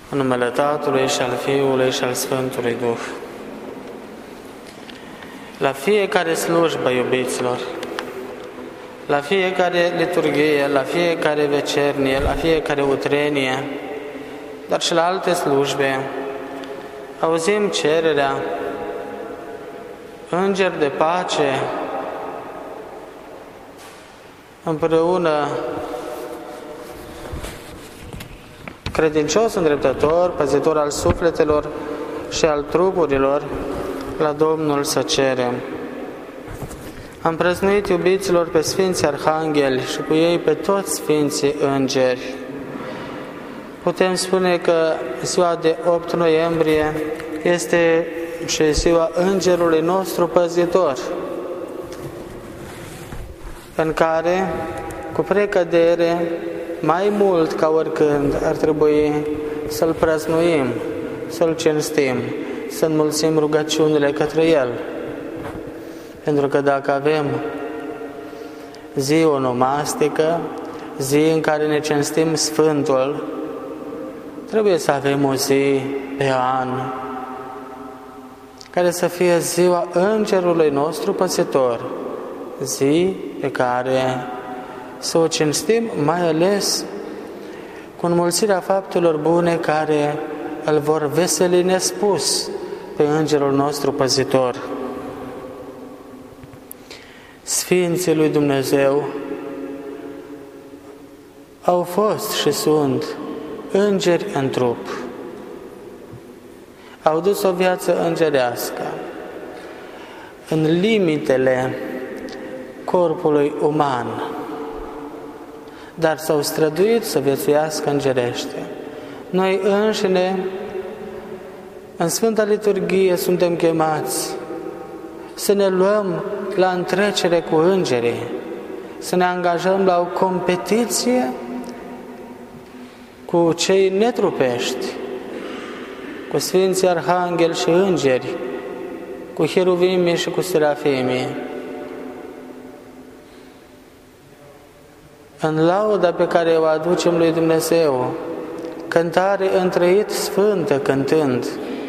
În numele Tatălui și al Fiului și al Sfântului Duh. La fiecare slujbă, iubiților, la fiecare liturghie, la fiecare vecernie, la fiecare utrenie, dar și la alte slujbe, auzim cererea: îngeri de pace, împreună credincios îndreptător, păzitor al sufletelor și al trupurilor, la Domnul să cerem. Am prăznuit, iubiților, pe Sfinții Arhangheli și cu ei pe toți Sfinții Îngeri. Putem spune că ziua de 8 noiembrie este și ziua Îngerului nostru păzitor, în care, cu precădere, mai mult ca oricând, ar trebui să-L prăznuim, să-L cinstim, să înmulțim rugăciunile către El. Pentru că dacă avem zi onomastică, zi în care ne cinstim Sfântul, trebuie să avem o zi pe an care să fie ziua Îngerului nostru păzitor, zi pe care să o cinstim, mai ales cu înmulțirea faptelor bune care îl vor veseli nespus pe Îngerul nostru păzitor. Sfinții lui Dumnezeu au fost și sunt îngeri în trup. Au dus o viață îngerească în limitele corpului uman, dar s-au străduit să viețuiască îngerește. Noi înșine, în Sfânta Liturghie, suntem chemați să ne luăm la întrecere cu îngerii, să ne angajăm la o competiție cu cei netrupești, cu Sfinții Arhangheli și Îngeri, cu Heruvimii și cu Serafimii, în lauda pe care o aducem lui Dumnezeu, cântare întreit sfântă cântând,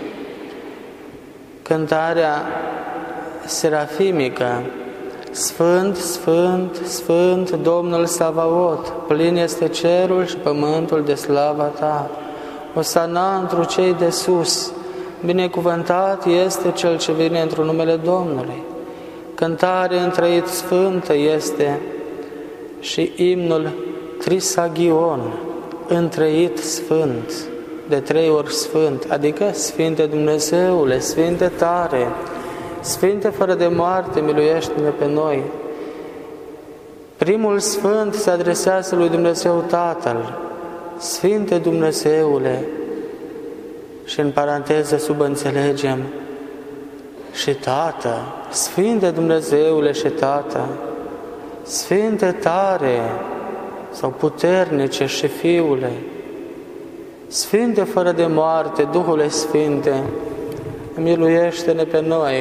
cântarea serafimică: Sfânt, Sfânt, Sfânt, Domnul Savaot, plin este cerul și pământul de slava Ta. Osana întru cei de sus, binecuvântat este Cel ce vine într-un numele Domnului. Cântare întreit sfântă este și imnul Trisagion, întreit sfânt, de 3 ori sfânt, adică Sfinte Dumnezeule, Sfinte tare, Sfinte fără de moarte, miluiește-ne pe noi. Primul sfânt se adresează lui Dumnezeu Tatăl: Sfinte Dumnezeule, și în paranteză subînțelegem și Tată, Sfinte Dumnezeule și Tată, Sfinte tare sau puternice și Fiule, Sfinte fără de moarte, Duhule Sfinte, miluiește-ne pe noi.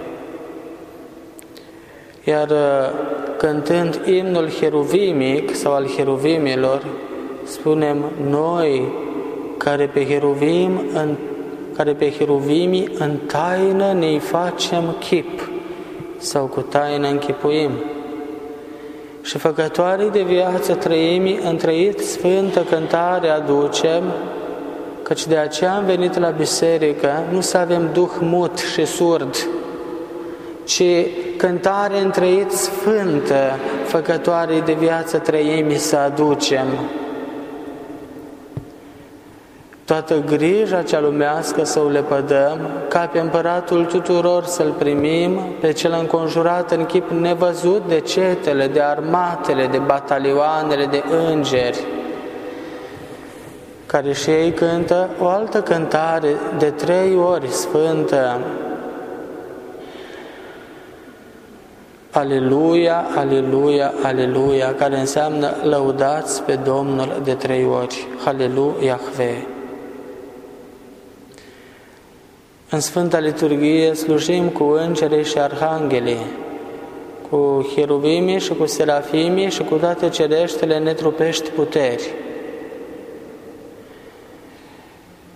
Iar cântând imnul heruvimic sau al heruvimilor, spunem: noi care pe heruvimii în taină ne-i facem chip sau cu taină închipuim. Și făcătorii de viață trăimii întreit sfântă cântare aducem, căci de aceea am venit la biserică, nu să avem duh mut și surd, ci cântare întreit sfântă, făcătorii de viață trăimii să aducem. Toată grija cea lumească să o lepădăm, ca pe împăratul tuturor să-l primim, pe cel înconjurat în chip nevăzut de cetele, de armatele, de batalioanele, de îngeri, care și ei cântă o altă cântare de 3 ori sfântă: Aleluia, Aleluia, Aleluia, care înseamnă lăudați pe Domnul de 3 ori. Aleluia, Iahve. În Sfânta Liturghie slujim cu îngerii și arhanghelii, cu heruvimii și cu serafimii și cu toate cereștele netrupești puteri.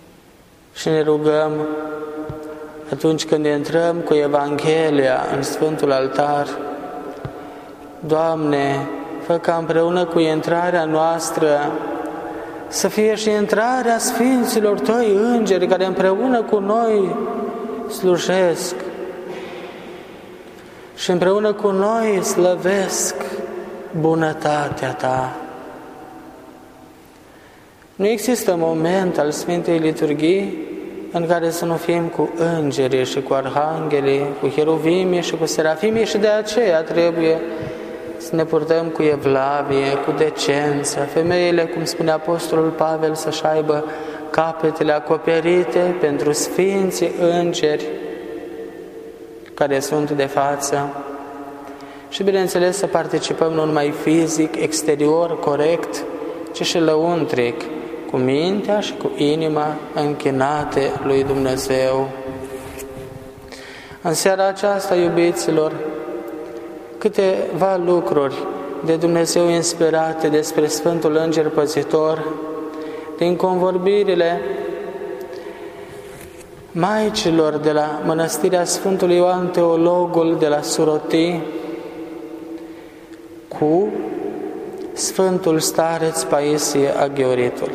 și ne rugăm atunci când intrăm cu Evanghelia în Sfântul Altar, Doamne, fă ca împreună cu intrarea noastră să fie și intrarea Sfinților Tăi Îngeri, care împreună cu noi slujesc și împreună cu noi slăvesc bunătatea Ta. Nu există moment al Sfintei Liturghii în care să nu fim cu îngerii și cu arhanghelii, cu cheruvimii și cu serafimii, și de aceea trebuie să ne purtăm cu evlavie, cu decență. Femeile, cum spune Apostolul Pavel, să-și aibă capetele acoperite pentru Sfinții Îngeri care sunt de față. Și bineînțeles să participăm nu numai fizic, exterior, corect, ci și lăuntric, cu mintea și cu inima închinate lui Dumnezeu. În seara aceasta, iubiților, câteva lucruri de Dumnezeu inspirate despre Sfântul Înger Păzitor, din convorbirile maicilor de la Mănăstirea Sfântului Ioan Teologul de la Suroti, cu Sfântul Stareț Paisie Aghioritul.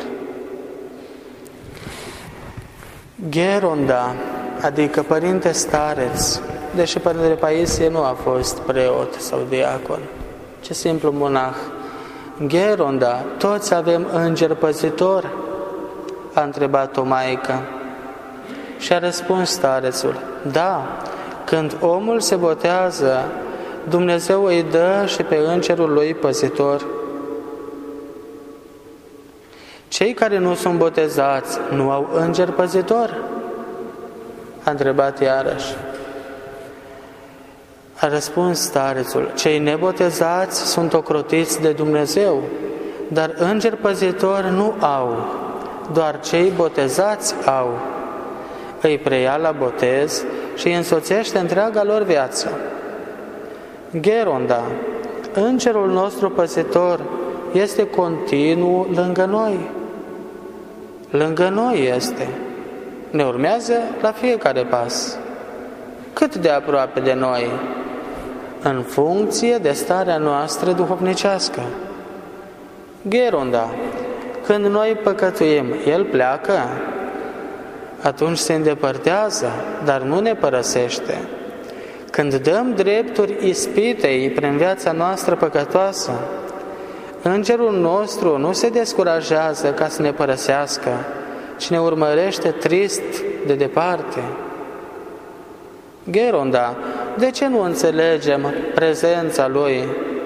Gheronda, adică Părinte Stareț, deși Părintele Paisie nu a fost preot sau diacon, ci simplu monah. Gheronda, toți avem înger păzitor? A întrebat o maică. Și a răspuns starețul, da, când omul se botează, Dumnezeu îi dă și pe îngerul lui păzitor. Cei care nu sunt botezați nu au înger păzitor? A întrebat iarăși. A răspuns starețul, cei nebotezați sunt ocrotiți de Dumnezeu, dar înger păzitor nu au, doar cei botezați au. Îi preia la botez și îi însoțește întreaga lor viață. Gheronda, îngerul nostru păzitor este continuu lângă noi. Lângă noi este. Ne urmează la fiecare pas. Cât de aproape de noi? În funcție de starea noastră duhovnicească. Gheronda, când noi păcătuim, El pleacă? Atunci se îndepărtează, dar nu ne părăsește. Când dăm drepturi ispitei prin viața noastră păcătoasă, îngerul nostru nu se descurajează ca să ne părăsească, ci ne urmărește trist de departe. Gheronda, de ce nu înțelegem prezența Lui?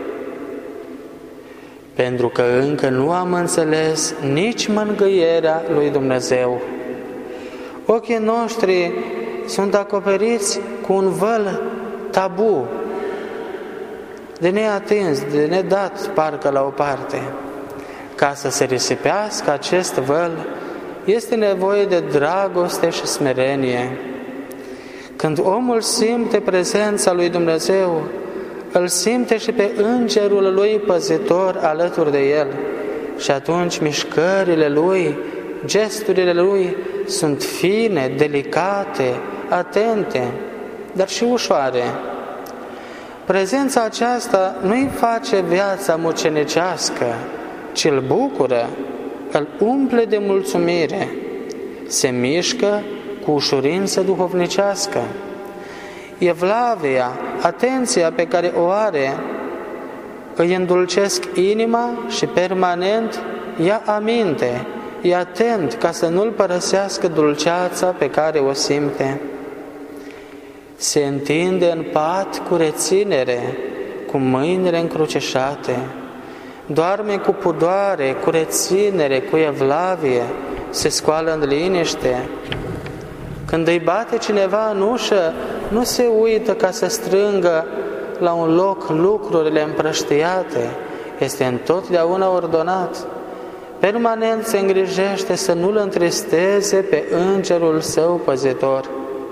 Pentru că încă nu am înțeles nici mângâierea lui Dumnezeu. Ochii noștri sunt acoperiți cu un văl tabu, de neatins, de nedat parcă la o parte. Ca să se risipească acest văl, este nevoie de dragoste și smerenie. Când omul simte prezența lui Dumnezeu, îl simte și pe îngerul lui păzitor alături de el. Și atunci mișcările lui, gesturile lui sunt fine, delicate, atente, dar și ușoare. Prezența aceasta nu îi face viața mucenicească, ci îl bucură, îl umple de mulțumire, se mișcă cu ușurință duhovnicească. Evlavia, atenția pe care o are, îi îndulcesc inima și permanent ia aminte, e atent ca să nu-l părăsească dulceața pe care o simte. Se întinde în pat cu reținere, cu mâinile încrucișate, doarme cu pudoare, cu reținere, cu evlavie, se scoală în liniște. Când îi bate cineva în ușă, nu se uită ca să strângă la un loc lucrurile împrăștiate, este întotdeauna ordonat. Permanent se îngrijește să nu-l întristeze pe îngerul său păzitor.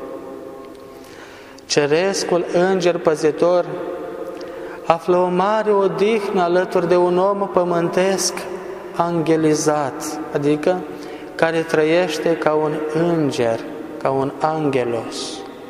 Cerescul înger păzitor află o mare odihnă alături de un om pământesc angelizat, adică care trăiește ca un înger, ca un angelos.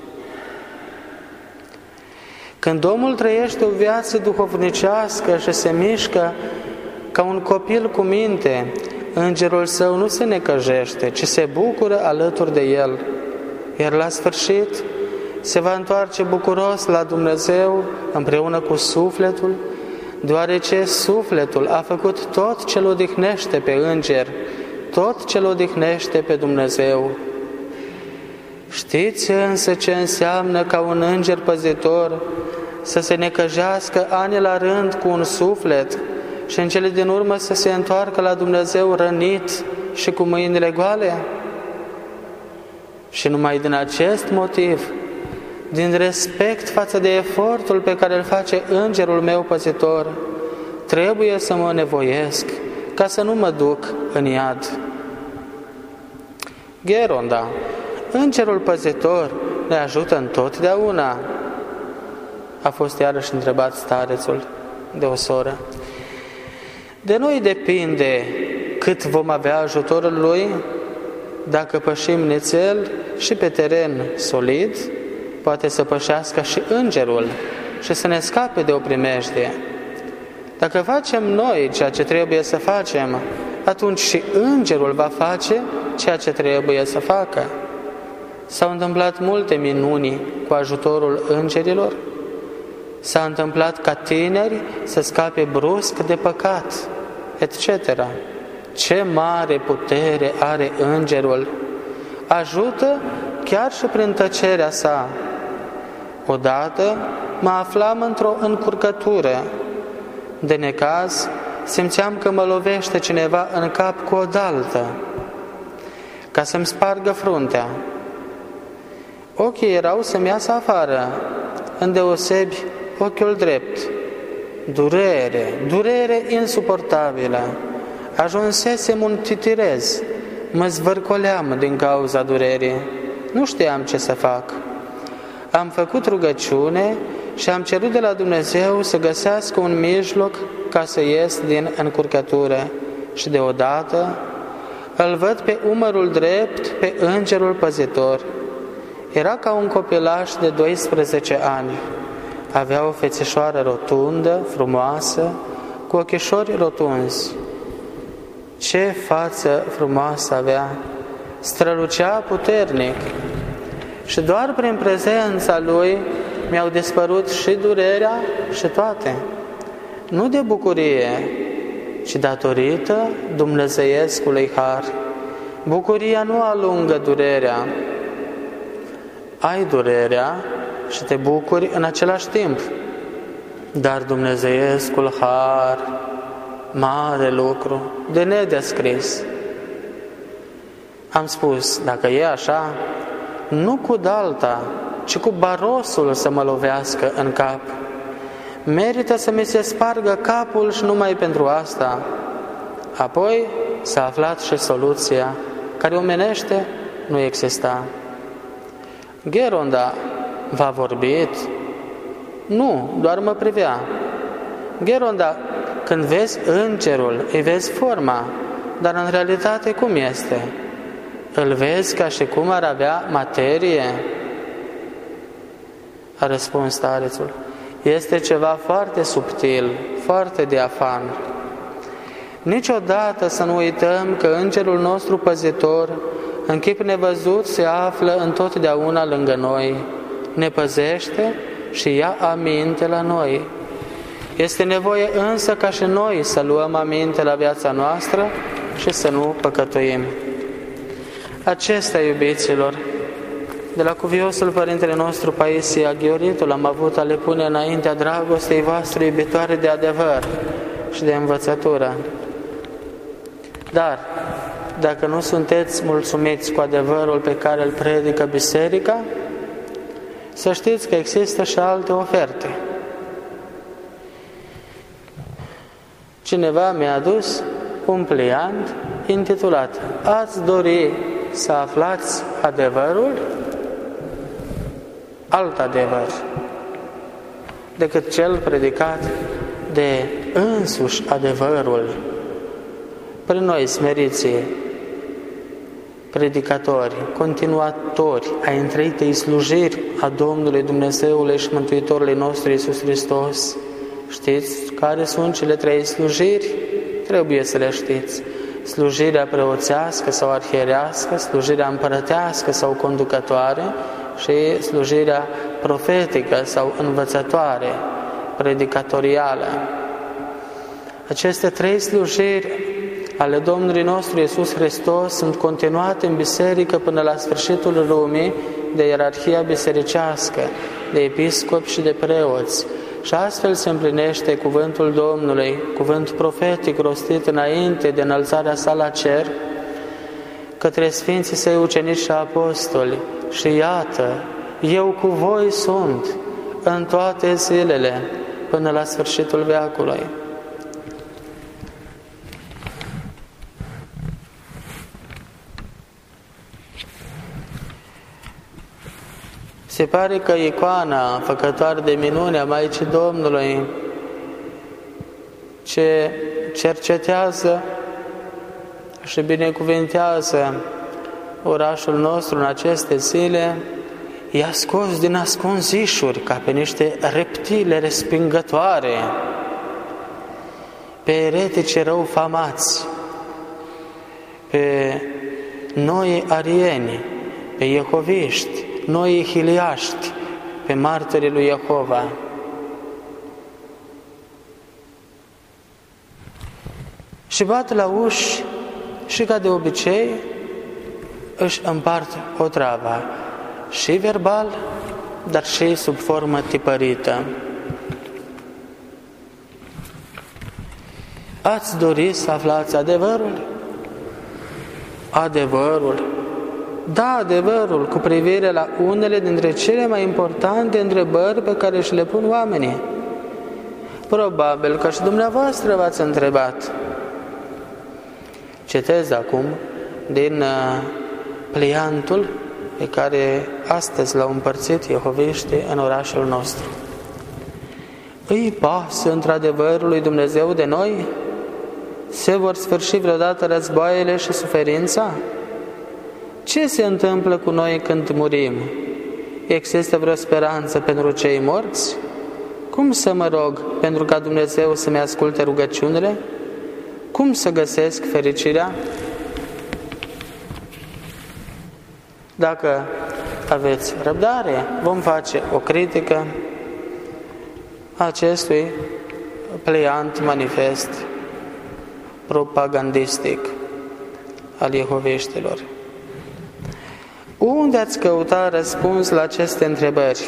Când omul trăiește o viață duhovnicească și se mișcă ca un copil cu minte, îngerul său nu se necăjește, ci se bucură alături de el. Iar la sfârșit se va întoarce bucuros la Dumnezeu împreună cu sufletul, deoarece sufletul a făcut tot ce-l odihnește pe înger, tot ce-l odihnește pe Dumnezeu. Știți însă ce înseamnă ca un înger păzitor să se necăjească ani la rând cu un suflet și în cele din urmă să se întoarcă la Dumnezeu rănit și cu mâinile goale? Și numai din acest motiv, din respect față de efortul pe care îl face îngerul meu păzitor, trebuie să mă nevoiesc ca să nu mă duc în iad. Gheronda, îngerul păzitor ne ajută întotdeauna? A fost iarăși întrebat starețul de o soră. De noi depinde cât vom avea ajutorul lui. Dacă pășim nițel și pe teren solid, poate să pășească și îngerul și să ne scape de o primejdie. Dacă facem noi ceea ce trebuie să facem, atunci și îngerul va face ceea ce trebuie să facă. S-au întâmplat multe minuni cu ajutorul îngerilor. S-a întâmplat ca tineri să scape brusc de păcat, etc. Ce mare putere are îngerul! Ajută chiar și prin tăcerea sa. Odată mă aflam într-o încurcătură. De necaz, simțeam că mă lovește cineva în cap cu o daltă, ca să-mi spargă fruntea. Ochii erau să-mi iasă afară, îndeosebi ochiul drept. Durere insuportabilă. Ajunsesem un titirez, mă zvârcoleam din cauza durerii. Nu știam ce să fac. Am făcut rugăciune și am cerut de la Dumnezeu să găsească un mijloc ca să ies din încurcătură. Și deodată îl văd pe umărul drept pe îngerul păzitor. Era ca un copilaș de 12 ani. Avea o fețișoară rotundă, frumoasă, cu ochișori rotunzi. Ce față frumoasă avea! Strălucea puternic. Și doar prin prezența lui mi-au dispărut și durerea și toate. Nu de bucurie, ci datorită dumnezeiescului har. Bucuria nu alungă durerea. Ai durerea și te bucuri în același timp. Dar dumnezeiescul har, mare lucru, de nedescris. Am spus, dacă e așa, nu cu dalta, ci cu barosul să mă lovească în cap. Merită să mi se spargă capul și numai pentru asta. Apoi s-a aflat și soluția, care omenește nu exista. Gheronda v-a vorbit? Nu, doar mă privea. Gheronda, când vezi îngerul, îi vezi forma, dar în realitate cum este? Îl vezi ca și cum ar avea materie? A răspuns starețul. Este ceva foarte subtil, foarte diafan. Niciodată să nu uităm că îngerul nostru păzitor, în chip nevăzut, se află întotdeauna lângă noi, ne păzește și ia aminte la noi. Este nevoie însă ca și noi să luăm aminte la viața noastră și să nu păcătuim. Acesta, iubiților, de la cuviosul Părintele nostru Paisie Aghioritul, am avut a le pune înaintea dragostei voastre iubitoare de adevăr și de învățătură. Dar, dacă nu sunteți mulțumiți cu adevărul pe care îl predică Biserica, să știți că există și alte oferte. Cineva mi-a adus un pliant intitulat Ați dori să aflați adevărul? Alt adevăr decât cel predicat de însuși adevărul prin noi smeriții predicatori, continuatori ai întreitei slujiri a Domnului Dumnezeului și Mântuitorului nostru Iisus Hristos. Știți care sunt cele 3 slujiri? Trebuie să le știți. Slujirea preoțească sau arhierească, slujirea împărătească sau conducătoare și slujirea profetică sau învățătoare, predicatorială. Aceste 3 slujiri ale Domnului nostru Iisus Hristos sunt continuate în biserică până la sfârșitul lumii de ierarhia bisericească, de episcopi și de preoți. Și astfel se împlinește cuvântul Domnului, cuvânt profetic rostit înainte de înălțarea sa la cer, către Sfinții Săi ucenici și apostoli. Și iată, eu cu voi sunt în toate zilele până la sfârșitul veacului. Se pare că icoana făcătoare de minune a Maicii Domnului, ce cercetează și binecuvintează orașul nostru în aceste zile, i-a scos din ascunzișuri ca pe niște reptile respingătoare, pe eretici răufamați, pe noi arieni, pe iehoviști, noi hiliaști, pe martorii lui Jehova. Și bat la uși și ca de obicei își împart otrava, și verbal, dar și sub formă tipărită. Ați dori să aflați adevărul? Adevărul. Da, adevărul cu privire la unele dintre cele mai importante întrebări pe care și le pun oamenii. Probabil că și dumneavoastră v-ați întrebat. Citez acum din pliantul pe care astăzi l-au împărțit iehoviștii în orașul nostru. Îi pasă într-adevărul lui Dumnezeu de noi? Se vor sfârși vreodată războaiele și suferința? Ce se întâmplă cu noi când murim? Există vreo speranță pentru cei morți? Cum să mă rog pentru ca Dumnezeu să-mi asculte rugăciunile? Cum să găsesc fericirea? Dacă aveți răbdare, vom face o critică acestui pliant manifest propagandistic al iehoveștilor. Unde ați căuta răspuns la aceste întrebări?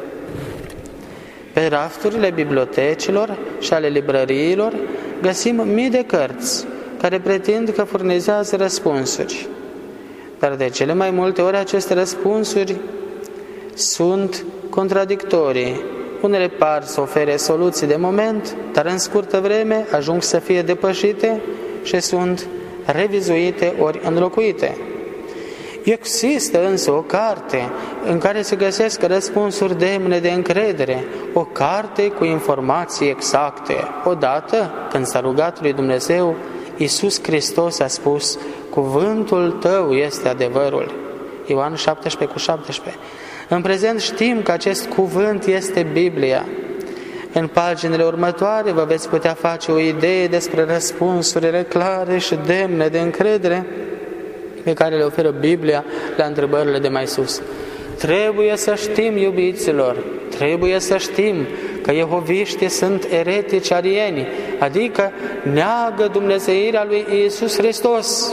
Pe rafturile bibliotecilor și ale librăriilor găsim mii de cărți care pretind că furnizează răspunsuri. Dar de cele mai multe ori aceste răspunsuri sunt contradictorii. Unele par să ofere soluții de moment, dar în scurtă vreme ajung să fie depășite și sunt revizuite ori înlocuite. Există însă o carte în care se găsesc răspunsuri demne de încredere, o carte cu informații exacte. Odată, când s-a rugat lui Dumnezeu, Iisus Hristos a spus: cuvântul tău este adevărul. Ioan 17:17. În prezent știm că acest cuvânt este Biblia. În paginile următoare vă veți putea face o idee despre răspunsurile clare și demne de încredere pe care le oferă Biblia la întrebările de mai sus. Trebuie să știm, iubiților, trebuie să știm că iehoviștii sunt eretici arieni, adică neagă dumnezeirea lui Iisus Hristos.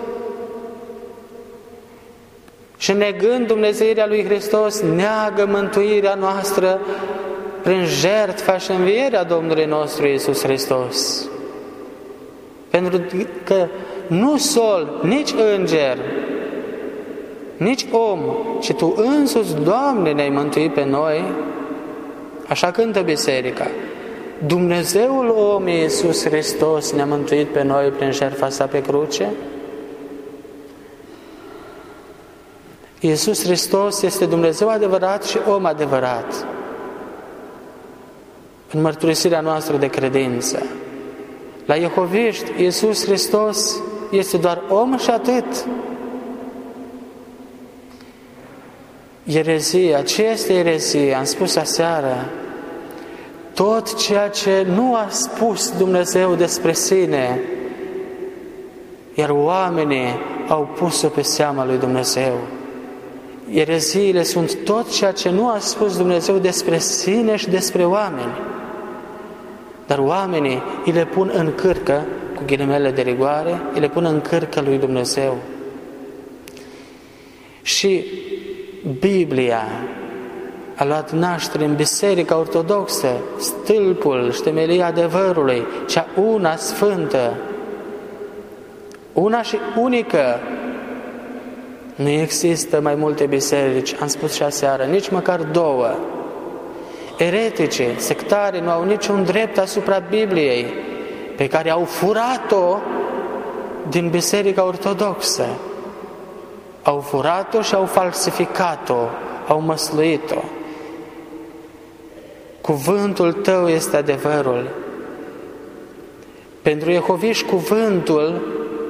Și negând dumnezeirea lui Hristos, neagă mântuirea noastră prin jertfa și învierea Domnului nostru Iisus Hristos. Pentru că nu sol, nici înger, nici om, ci Tu însuți, Doamne, ne-ai mântuit pe noi. Așa cântă Biserica. Dumnezeul om Iisus Hristos ne-a mântuit pe noi prin jertfa sa pe cruce. Iisus Hristos este Dumnezeu adevărat și om adevărat. În mărturisirea noastră de credință. La iehoviști, Iisus Hristos este doar om și atât. Erezia. Ce este erezia? Am spus aseară. Tot ceea ce nu a spus Dumnezeu despre sine, iar oamenii au pus-o pe seama lui Dumnezeu. Ereziile sunt tot ceea ce nu a spus Dumnezeu despre sine și despre oameni. Dar oamenii îi le pun în cârcă, cu ghilimele de rigoare, îi le pun în cârcă lui Dumnezeu. Și Biblia a luat naștere în Biserica Ortodoxă, stâlpul și temelia adevărului, cea una sfântă, una și unică. Nu există mai multe biserici, am spus și aseară, nici măcar două. Eretici, sectari nu au niciun drept asupra Bibliei, pe care au furat-o din Biserica Ortodoxă. Au furat-o și au falsificat-o, au măsluit-o. Cuvântul tău este adevărul. Pentru jehoviști cuvântul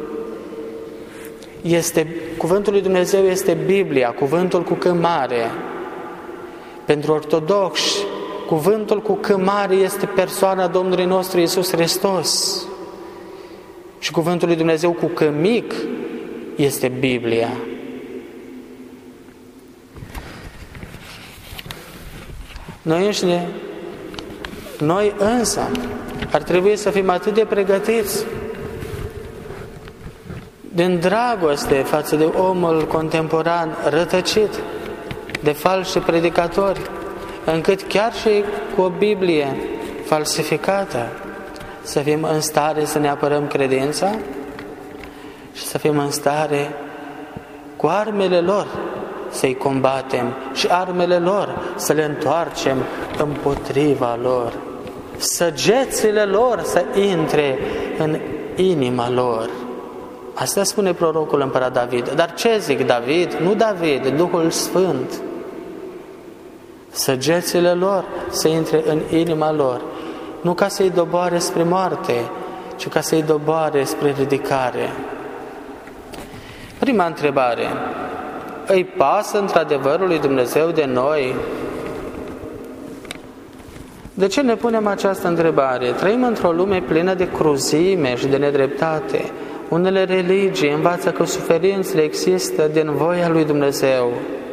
lui Dumnezeu este Biblia, cuvântul cu C mare. Pentru ortodoxi, cuvântul cu C mare este persoana Domnului nostru Iisus Hristos. Și cuvântul lui Dumnezeu cu C mic este Biblia. Noi însă ar trebui să fim atât de pregătiți din dragoste față de omul contemporan rătăcit de falși predicatori, încât chiar și cu o Biblie falsificată să fim în stare să ne apărăm credința și să fim în stare cu armele lor să-i combatem și armele lor să le întoarcem împotriva lor. Săgețile lor să intre în inima lor. Asta spune prorocul împărat David. Dar ce zic David? Nu David, Duhul Sfânt. Săgețile lor să intre în inima lor, nu ca să-i doboare spre moarte, ci ca să-i doboare spre ridicare. Prima întrebare. Îi pasă într-adevărul lui Dumnezeu de noi? De ce ne punem această întrebare? Trăim într-o lume plină de cruzime și de nedreptate. Unele religii învață că suferințele există din voia lui Dumnezeu.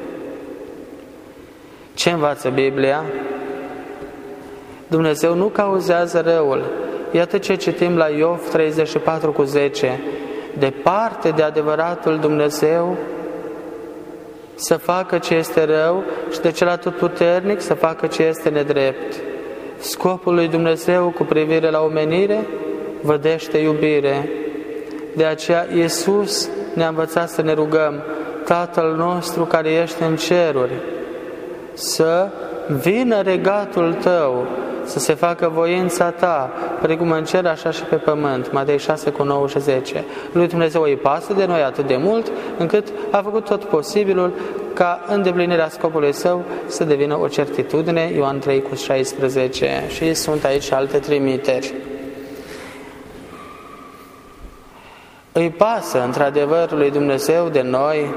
Ce învață Biblia? Dumnezeu nu cauzează răul. Iată ce citim la Iov 34:10. Departe de adevăratul Dumnezeu să facă ce este rău și de cel atotputernic să facă ce este nedrept. Scopul lui Dumnezeu cu privire la omenire vădește iubire. De aceea Iisus ne-a învățat să ne rugăm: Tatăl nostru care ești în ceruri, să vină regatul Tău, să se facă voința Ta, precum în cer, așa și pe pământ. Matei 6:9 și 10. Lui Dumnezeu îi pasă de noi atât de mult, încât a făcut tot posibilul ca îndeplinirea scopului Său să devină o certitudine. Ioan 3:16. Și sunt aici alte trimiteri. Îi pasă într-adevăr lui Dumnezeu de noi.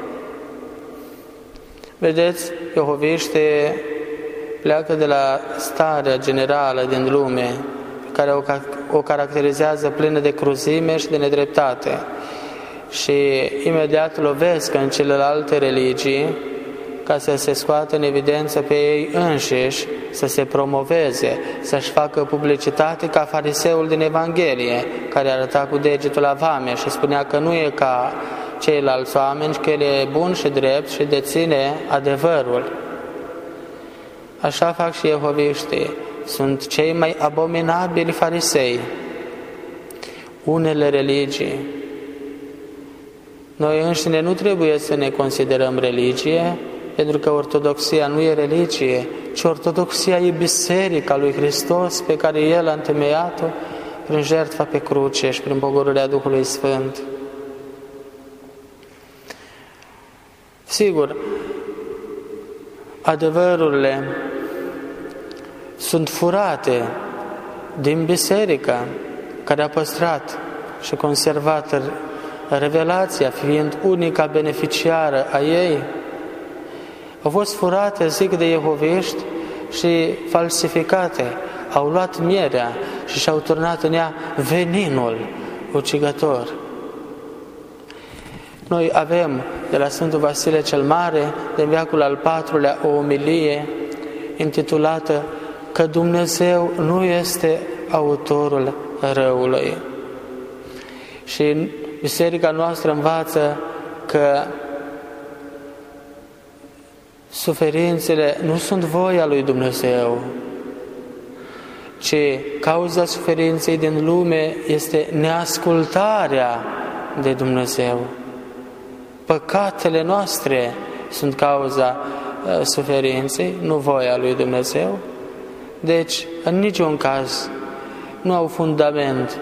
Vedeți, jehoviștii pleacă de la starea generală din lume, care o caracterizează plină de cruzime și de nedreptate, și imediat lovesc în celelalte religii ca să se scoată în evidență pe ei înșiși, să se promoveze, să-și facă publicitate ca fariseul din Evanghelie, care arăta cu degetul la vame și spunea că nu e ca ceilalți oameni, că el e bun și drept și deține adevărul. Așa fac și jehoviștii. Sunt cei mai abominabili farisei. Unele religii. Noi înșine nu trebuie să ne considerăm religie, pentru că ortodoxia nu e religie, ci ortodoxia e biserica lui Hristos pe care El a întemeiat-o prin jertfa pe cruce și prin pogorârea Duhului Sfânt. Sigur, adevărurile sunt furate din biserică care a păstrat și conservat revelația, fiind unica beneficiară a ei. au fost furate, zic, de jehoviști și falsificate. Au luat mierea și și-au turnat în ea veninul ucigător. Noi avem de la Sfântul Vasile cel Mare, din veacul al IV-lea, o omilie intitulată că Dumnezeu nu este autorul răului. Și biserica noastră învață că suferințele nu sunt voia lui Dumnezeu, ci cauza suferinței din lume este neascultarea de Dumnezeu. Păcatele noastre sunt cauza suferinței, nu voia lui Dumnezeu. Deci, în niciun caz, nu au fundament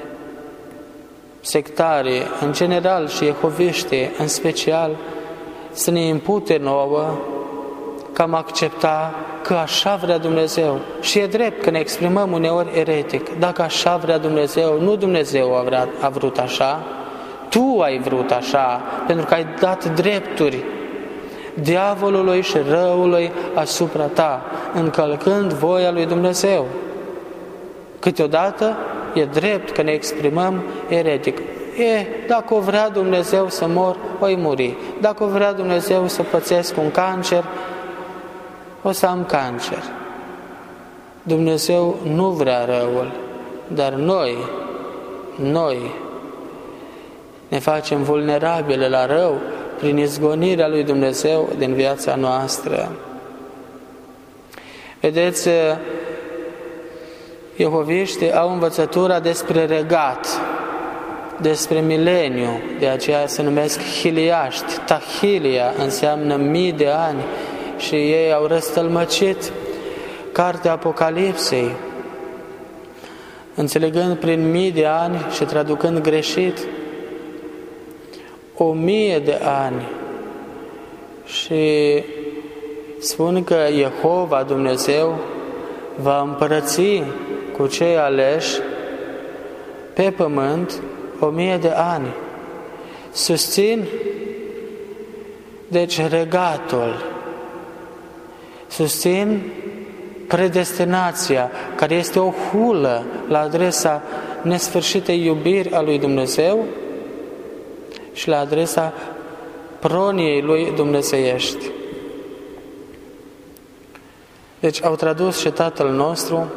sectarii, în general, și jehoviștii, în special, să ne impute nouă că am accepta că așa vrea Dumnezeu. Și e drept că ne exprimăm uneori eretic. Dacă așa vrea Dumnezeu, nu Dumnezeu a vrut așa, tu ai vrut așa, pentru că ai dat drepturi diavolului și răului asupra ta, încălcând voia lui Dumnezeu. Câteodată e drept că ne exprimăm eretic. Dacă o vrea Dumnezeu să mor, voi muri. Dacă o vrea Dumnezeu să pățesc un cancer, o să am cancer. Dumnezeu nu vrea răul, dar noi ne facem vulnerabile la rău prin izgonirea lui Dumnezeu din viața noastră. Vedeți, jehoviștii au învățătura despre regat, despre mileniu, de aceea se numesc hiliaști. Tahilia înseamnă mii de ani și ei au răstălmăcit cartea Apocalipsei, înțelegând prin mii de ani și traducând greșit 1000 de ani, și spun că Jehova, Dumnezeu, va împărăți cu cei aleși pe pământ 1000 de ani. Susțin, deci, regatul. Susțin predestinația, care este o hulă la adresa nesfârșitei iubiri a lui Dumnezeu și la adresa proniei lui dumnezeiești. Deci au tradus și Tatăl nostru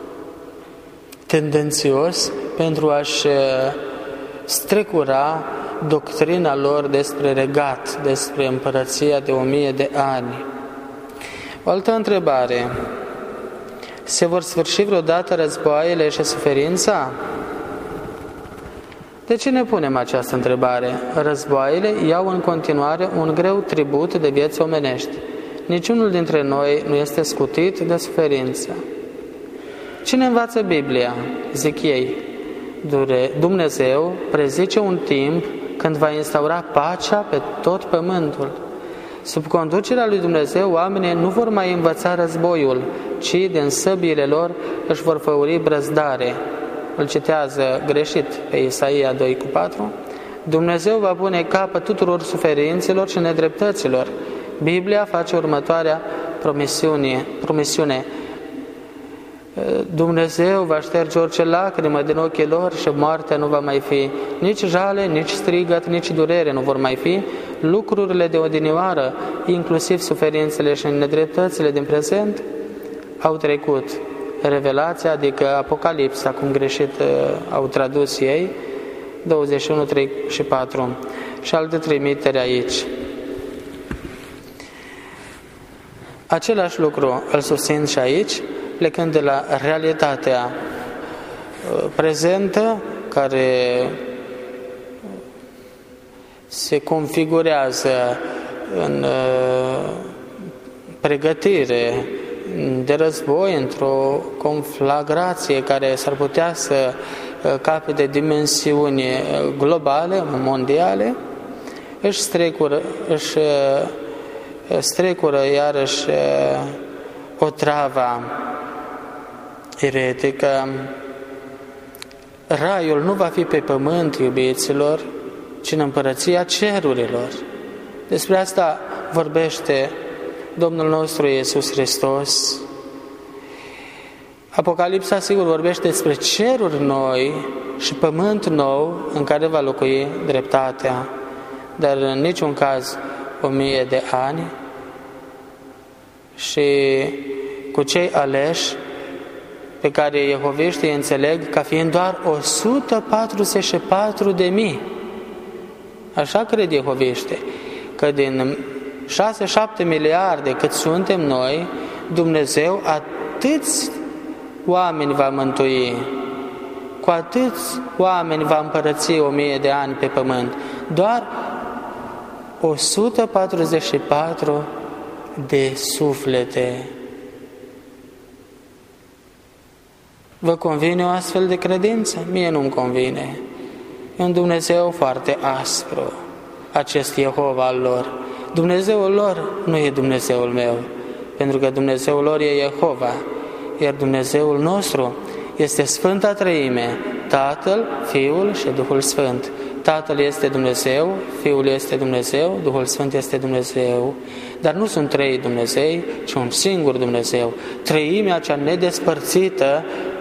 tendențios pentru a-și strecura doctrina lor despre regat, despre împărăția de 1000 de ani. O altă întrebare: se vor sfârși vreodată războaiele și suferința? De ce ne punem această întrebare? Războaiele iau în continuare un greu tribut de vieți omenești. Niciunul dintre noi nu este scutit de suferință. Cine învață Biblia? Zic ei. Dumnezeu prezice un timp când va instaura pacea pe tot pământul. Sub conducerea lui Dumnezeu, oamenii nu vor mai învăța războiul, ci din săbiile lor își vor făuri brăzdare. Îl citează greșit pe Isaia 2:4. Dumnezeu va pune capăt tuturor suferințelor și nedreptăților. Biblia face următoarea promisiune. Dumnezeu va șterge orice lacrimă din ochii lor și moartea nu va mai fi. Nici jale, nici strigăt, nici durere nu vor mai fi. Lucrurile de odinioară, inclusiv suferințele și nedreptățile din prezent, au trecut. Revelația, adică Apocalipsa, cum greșit au tradus ei, 21, 3 și 4. Și alte trimitere aici. Același lucru îl susțin și aici, plecând de la realitatea prezentă, care se configurează în pregătire de război, într-o conflagrație care s-ar putea să capete dimensiuni globale, mondiale, își strecură iarăși otrava eretică. Raiul nu va fi pe pământ, iubiților, ci în împărăția cerurilor. Despre asta vorbește Domnul nostru Iisus Hristos. Apocalipsa, sigur, vorbește despre ceruri noi și pământ nou în care va locui dreptatea, dar în niciun caz 1000 de ani. Și cu cei aleși, pe care iehoviștii înțeleg ca fiind doar 144.000. Așa cred iehoviștii, că din 6-7 miliarde cât suntem noi, Dumnezeu atâți oameni va mântui, cu atâți oameni va împărăți 1000 de ani pe pământ. Doar 144 de suflete. Vă convine o astfel de credință? Mie nu-mi convine. E un Dumnezeu foarte aspru, acest Jehova al lor. Dumnezeul lor nu e Dumnezeul meu, pentru că Dumnezeul lor e Jehova, iar Dumnezeul nostru este Sfânta Treime, Tatăl, Fiul și Duhul Sfânt. Tatăl este Dumnezeu, Fiul este Dumnezeu, Duhul Sfânt este Dumnezeu, dar nu sunt 3 Dumnezei, ci un singur Dumnezeu. Treimea cea nedespărțită,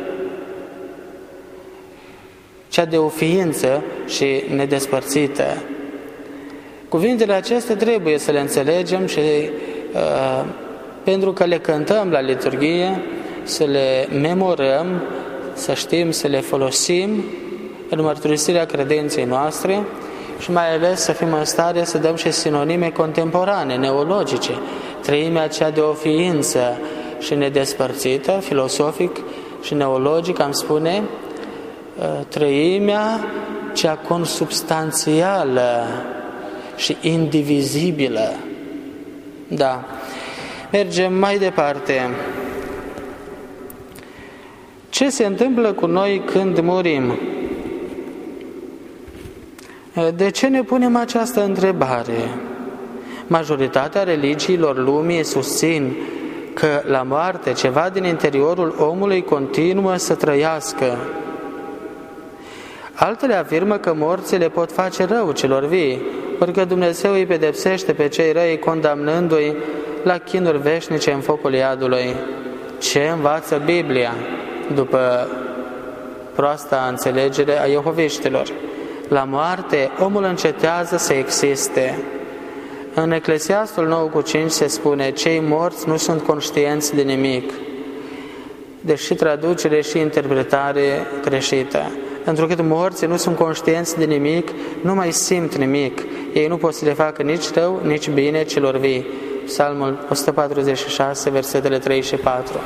cea de o ființă și nedespărțită. Cuvintele acestea trebuie să le înțelegem și pentru că le cântăm la liturghie, să le memorăm, să știm, să le folosim în mărturisirea credinței noastre și mai ales să fim în stare să dăm și sinonime contemporane, neologice. Treimea cea de o ființă și nedespărțită, filosofic și neologic, am spune, treimea cea consubstanțială și indivizibilă. Da. Mergem mai departe. Ce se întâmplă cu noi când murim? De ce ne punem această întrebare? Majoritatea religiilor lumii susțin că la moarte ceva din interiorul omului continuă să trăiască. Altele afirmă că morții le pot face rău celor vii, ori că Dumnezeu îi pedepsește pe cei răi, condamnându-i la chinuri veșnice în focul iadului. Ce învață Biblia după proasta înțelegere a iehoviștilor? La moarte, omul încetează să existe. În Eclesiastul 9:5 se spune: cei morți nu sunt conștienți de nimic, deși traducere și interpretare greșită. Întrucât morții nu sunt conștienți de nimic, nu mai simt nimic. Ei nu pot să le facă nici rău, nici bine celor vii. Psalmul 146, versetele 3 și 4.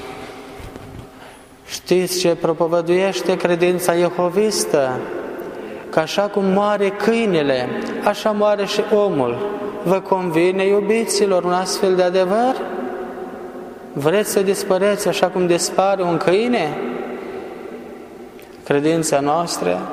Știți ce propovăduiește credința iehovistă? Că așa cum moare câinele, așa moare și omul. Vă convine, iubiților, un astfel de adevăr? Vreți să dispăreți așa cum dispare un câine? Credința noastră,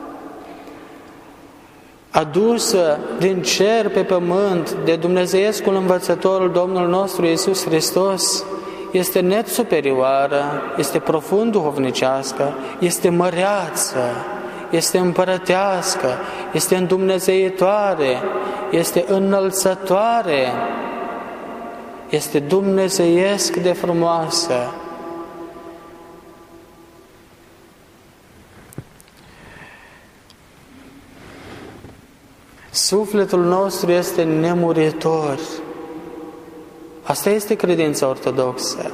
adusă din cer pe pământ de dumnezeiescul învățătorul Domnul nostru Iisus Hristos, este net superioară, este profund duhovnicească, este măreață, este împărătească, este îndumnezeitoare, este înălțătoare, este dumnezeiesc de frumoasă. Sufletul nostru este nemuritor. Asta este credința ortodoxă.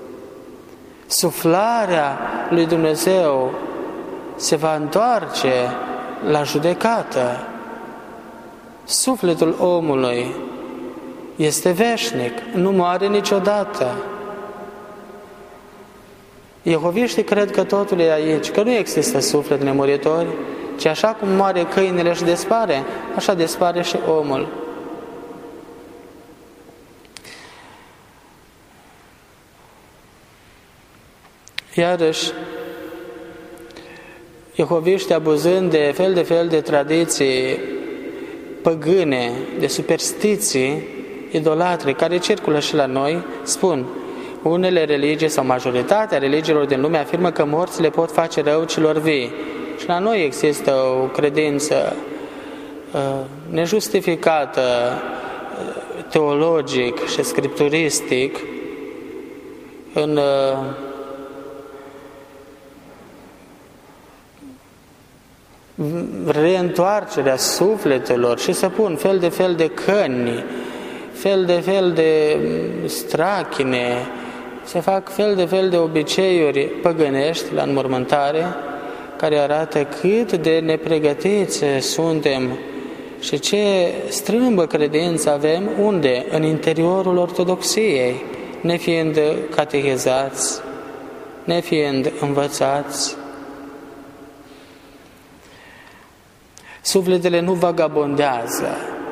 Suflarea lui Dumnezeu se va întoarce la judecată. Sufletul omului este veșnic, nu moare niciodată. Iehoviștii cred că totul e aici, că nu există suflet nemuritor, ci așa cum moare câinele și dispare, așa dispare și omul. Iarăși, iehoviștii, abuzând de fel de tradiții păgâne, de superstiții idolatre care circulă și la noi, spun: unele religii sau majoritatea religiilor din lume afirmă că morțile pot face rău celor vii. Și la noi există o credință nejustificată teologic și scripturistic în reîntoarcerea sufletelor și să pun fel de fel de căni, fel de strachine, se fac fel de fel de obiceiuri păgânești la înmormântare, care arată cât de nepregătiți suntem și ce strâmbă credință avem, unde? În interiorul ortodoxiei, nefiind catechizați, nefiind învățați. Sufletele nu vagabondează,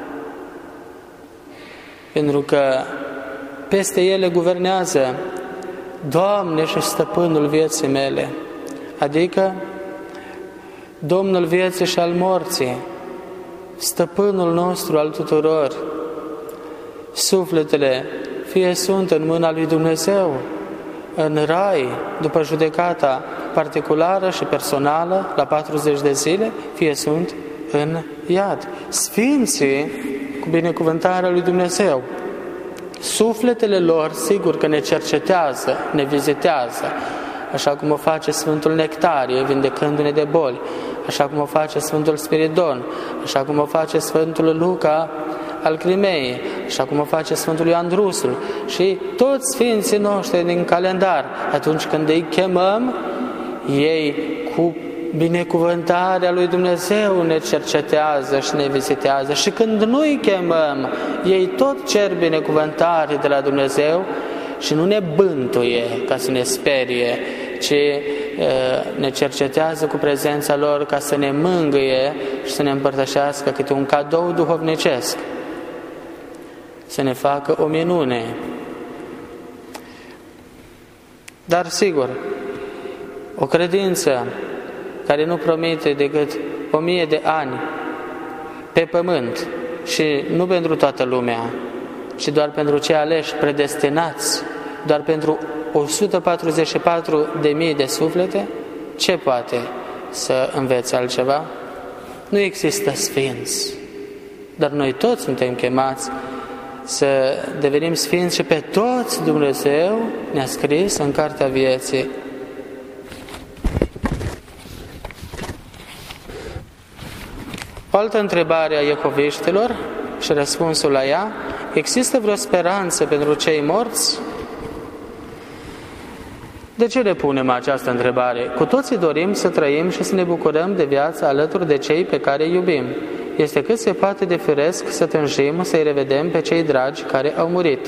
pentru că peste ele guvernează Doamne și Stăpânul vieții mele, adică Domnul vieții și al morții, Stăpânul nostru al tuturor. Sufletele fie sunt în mâna lui Dumnezeu, în rai, după judecata particulară și personală, la 40 de zile, fie sunt în iad. Sfinții, cu binecuvântarea lui Dumnezeu, sufletele lor, sigur că ne cercetează, ne vizitează, așa cum o face Sfântul Nectarie, vindecându-ne de boli, așa cum o face Sfântul Spiridon, așa cum o face Sfântul Luca al Crimeei, așa cum o face Sfântul Ioan Drusul și toți sfinții noștri din calendar. Atunci când îi chemăm, ei cu binecuvântarea lui Dumnezeu ne cercetează și ne vizitează, și când nu îi chemăm, ei tot cer binecuvântare de la Dumnezeu și nu ne bântuie ca să ne sperie, ci ne cercetează cu prezența lor ca să ne mângâie și să ne împărtășească câte un cadou duhovnicesc, să ne facă o minune. Dar sigur, o credință care nu promite decât 1000 de ani pe pământ, și nu pentru toată lumea, ci doar pentru cei aleși, predestinați, doar pentru 144.000 de suflete, ce poate să învețe altceva? Nu există sfinți, dar noi toți suntem chemați să devenim sfinți și pe toți Dumnezeu ne-a scris în Cartea Vieții. O altă întrebare a iehoviștilor și răspunsul la ea: există vreo speranță pentru cei morți? De ce le punem această întrebare? Cu toții dorim să trăim și să ne bucurăm de viață alături de cei pe care îi iubim. Este cât se poate de firesc să tânjim să-i revedem pe cei dragi care au murit.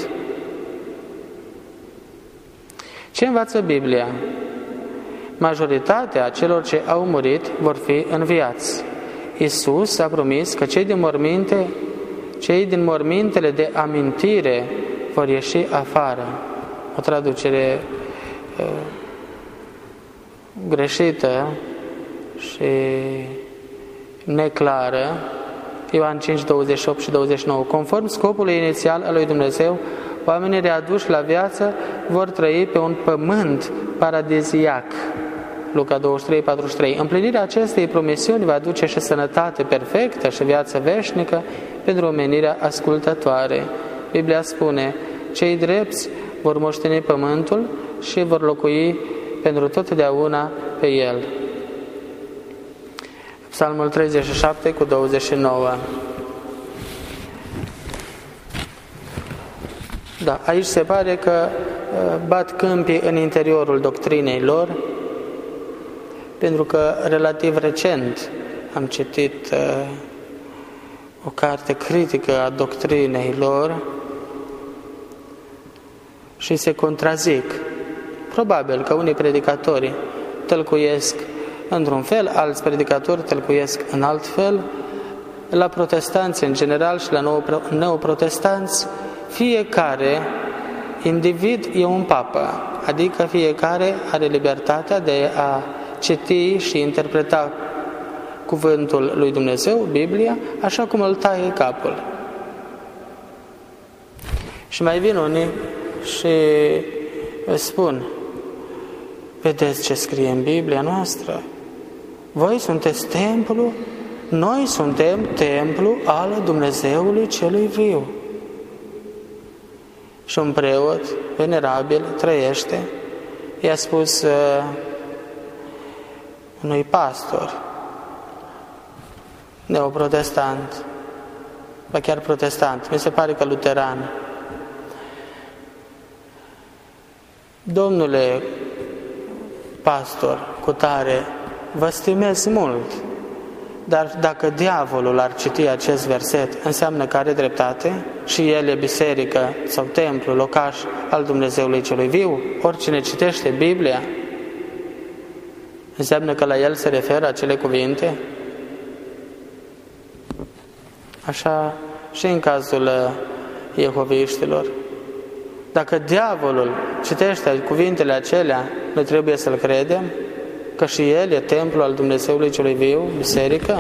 Ce învață Biblia? Majoritatea celor ce au murit vor fi înviați. Iisus a promis că cei din mormintele de amintire vor ieși afară. O traducere greșită și neclară, Ioan 5, 28 și 29. Conform scopului inițial al lui Dumnezeu, oamenii readuși la viață vor trăi pe un pământ paradiziac. Luca 23, 43. Împlinirea acestei promisiuni va aduce și sănătate perfectă și viață veșnică pentru omenirea ascultătoare. Biblia spune: cei drepți vor moșteni pământul și vor locui pentru totdeauna pe el. Psalmul 37 cu 29. Da, aici se pare că bat câmpii în interiorul doctrinei lor, pentru că relativ recent am citit o carte critică a doctrinei lor și se contrazic. Probabil că unii predicatori tălcuiesc într-un fel, alți predicatori tălcuiesc în alt fel. La protestanți în general și la neoprotestanți, fiecare individ e un papă, adică fiecare are libertatea de a citi și interpreta cuvântul lui Dumnezeu, Biblia, așa cum îl taie capul. Și mai vin unii și spun: vedeți ce scrie în Biblia noastră? Voi sunteți templu, noi suntem templu al Dumnezeului celui viu. Și un preot venerabil trăiește, i-a spus unui pastor neoprotestant, ba chiar protestant, mi se pare că luteran: domnule pastor cutare, vă stimez mult, dar dacă diavolul ar citi acest verset, înseamnă că are dreptate și el e biserică sau templu, locaș al Dumnezeului celui viu? Oricine citește Biblia, înseamnă că la el se referă acele cuvinte? Așa și în cazul jehoviștilor. Dacă diavolul citește cuvintele acelea, noi trebuie să-l credem? Că și el e templul al Dumnezeului celui viu, biserică?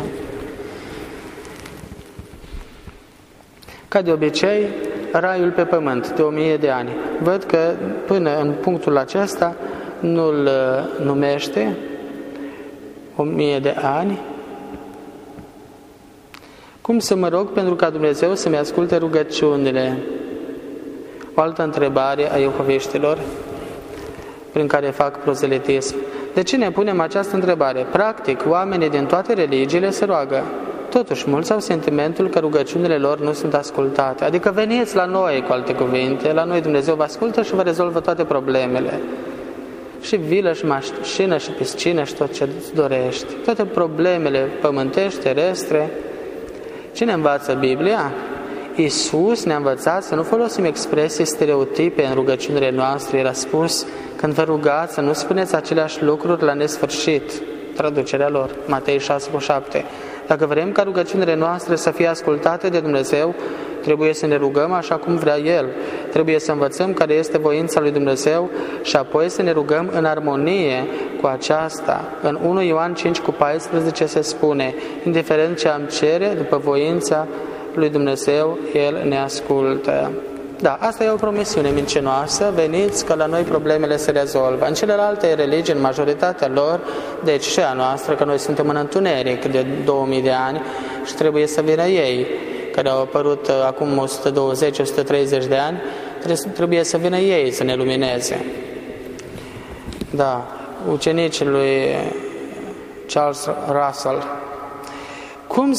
Ca de obicei, raiul pe pământ de 1000 de ani. Văd că până în punctul acesta nu-l numește 1000 de ani. Cum să mă rog pentru ca Dumnezeu să-mi asculte rugăciunile? O altă întrebare a jehoviștilor prin care fac prozelitism. De ce ne punem această întrebare? Practic, oamenii din toate religiile se roagă. Totuși, mulți au sentimentul că rugăciunile lor nu sunt ascultate. Adică veniți la noi, cu alte cuvinte, la noi Dumnezeu vă ascultă și vă rezolvă toate problemele. Și vilă, și mașină, și piscină, și tot ce îți dorești. Toate problemele pământești, terestre. Cine învață Biblia? Iisus ne-a învățat să nu folosim expresii stereotipe în rugăciunile noastre. Era spus: când vă rugați, să nu spuneți aceleași lucruri la nesfârșit. Traducerea lor, Matei 6,7. Dacă vrem ca rugăciunile noastre să fie ascultate de Dumnezeu, trebuie să ne rugăm așa cum vrea El. Trebuie să învățăm care este voința lui Dumnezeu și apoi să ne rugăm în armonie cu aceasta. În 1 Ioan 5,14 se spune: indiferent ce am cere, după voința lui Dumnezeu, El ne ascultă. Da, asta e o promisiune mincinoasă, veniți că la noi problemele se rezolvă. În celelalte religii, în majoritatea lor, deci și a noastră, că noi suntem în întuneric de 2000 de ani și trebuie să vină ei, care au apărut acum 120-130 de ani, trebuie să vină ei să ne lumineze. Da, ucenicii lui Charles Russell. Cum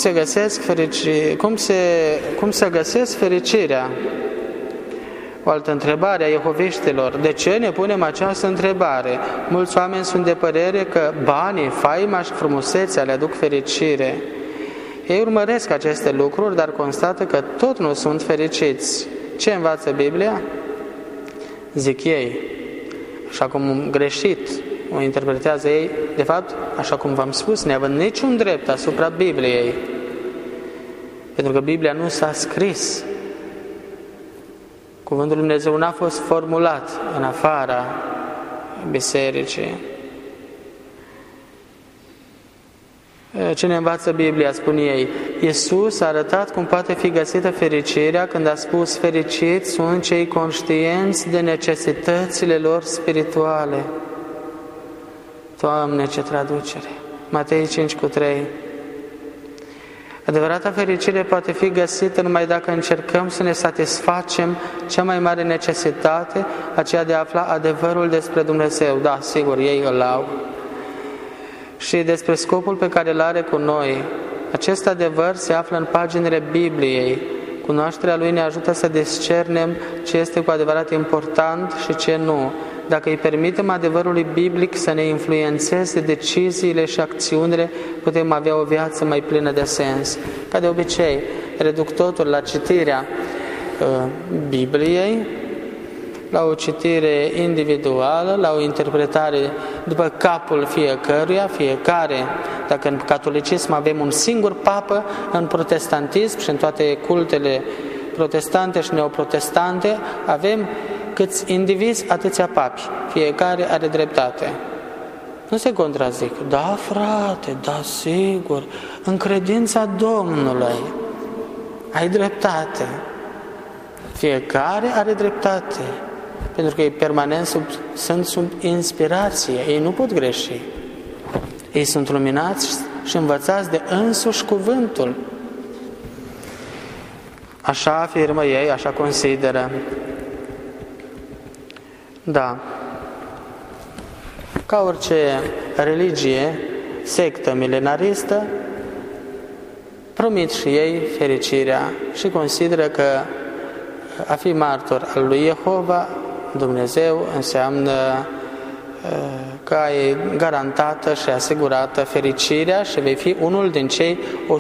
să găsesc fericirea? O altă întrebare a jehoviștilor. De ce ne punem această întrebare? Mulți oameni sunt de părere că banii, faima și frumusețea le aduc fericire. Ei urmăresc aceste lucruri, dar constată că tot nu sunt fericiți. Ce învață Biblia? Zic ei, așa cum greșit o interpretează ei, de fapt, așa cum v-am spus, neavând niciun drept asupra Bibliei. Pentru că Biblia nu s-a scris. Cuvântul Lui Dumnezeu n-a fost formulat în afara bisericii. Ce ne învață Biblia, spun ei? Iisus a arătat cum poate fi găsită fericirea când a spus: fericiți sunt cei conștienți de necesitățile lor spirituale. Doamne, ce traducere! Matei 5,3. Adevărata fericire poate fi găsită numai dacă încercăm să ne satisfacem cea mai mare necesitate, aceea de a afla adevărul despre Dumnezeu. Da, sigur, ei îl au. Și despre scopul pe care îl are cu noi. Acest adevăr se află în paginile Bibliei. Cunoașterea Lui ne ajută să discernem ce este cu adevărat important și ce nu. Dacă îi permitem adevărului biblic să ne influențeze deciziile și acțiunile, putem avea o viață mai plină de sens. Ca de obicei, reduc totul la citirea Bibliei, la o citire individuală, la o interpretare după capul fiecăruia, fiecare. Dacă în catolicism avem un singur papă, în protestantism și în toate cultele protestante și neoprotestante avem câți indivizi, atâția papi. Fiecare are dreptate. Nu se contrazic. Da, frate, da, sigur, în credința Domnului ai dreptate. Fiecare are dreptate. Pentru că ei permanent sunt sub inspirație. Ei nu pot greși. Ei sunt luminați și învățați de însuși cuvântul. Așa afirmă ei, așa consideră. Da. Ca orice religie, sectă milenaristă, promit și ei fericirea și consideră că a fi martor al lui Jehova, Dumnezeu, înseamnă că ai garantată și asigurată fericirea și vei fi unul din cei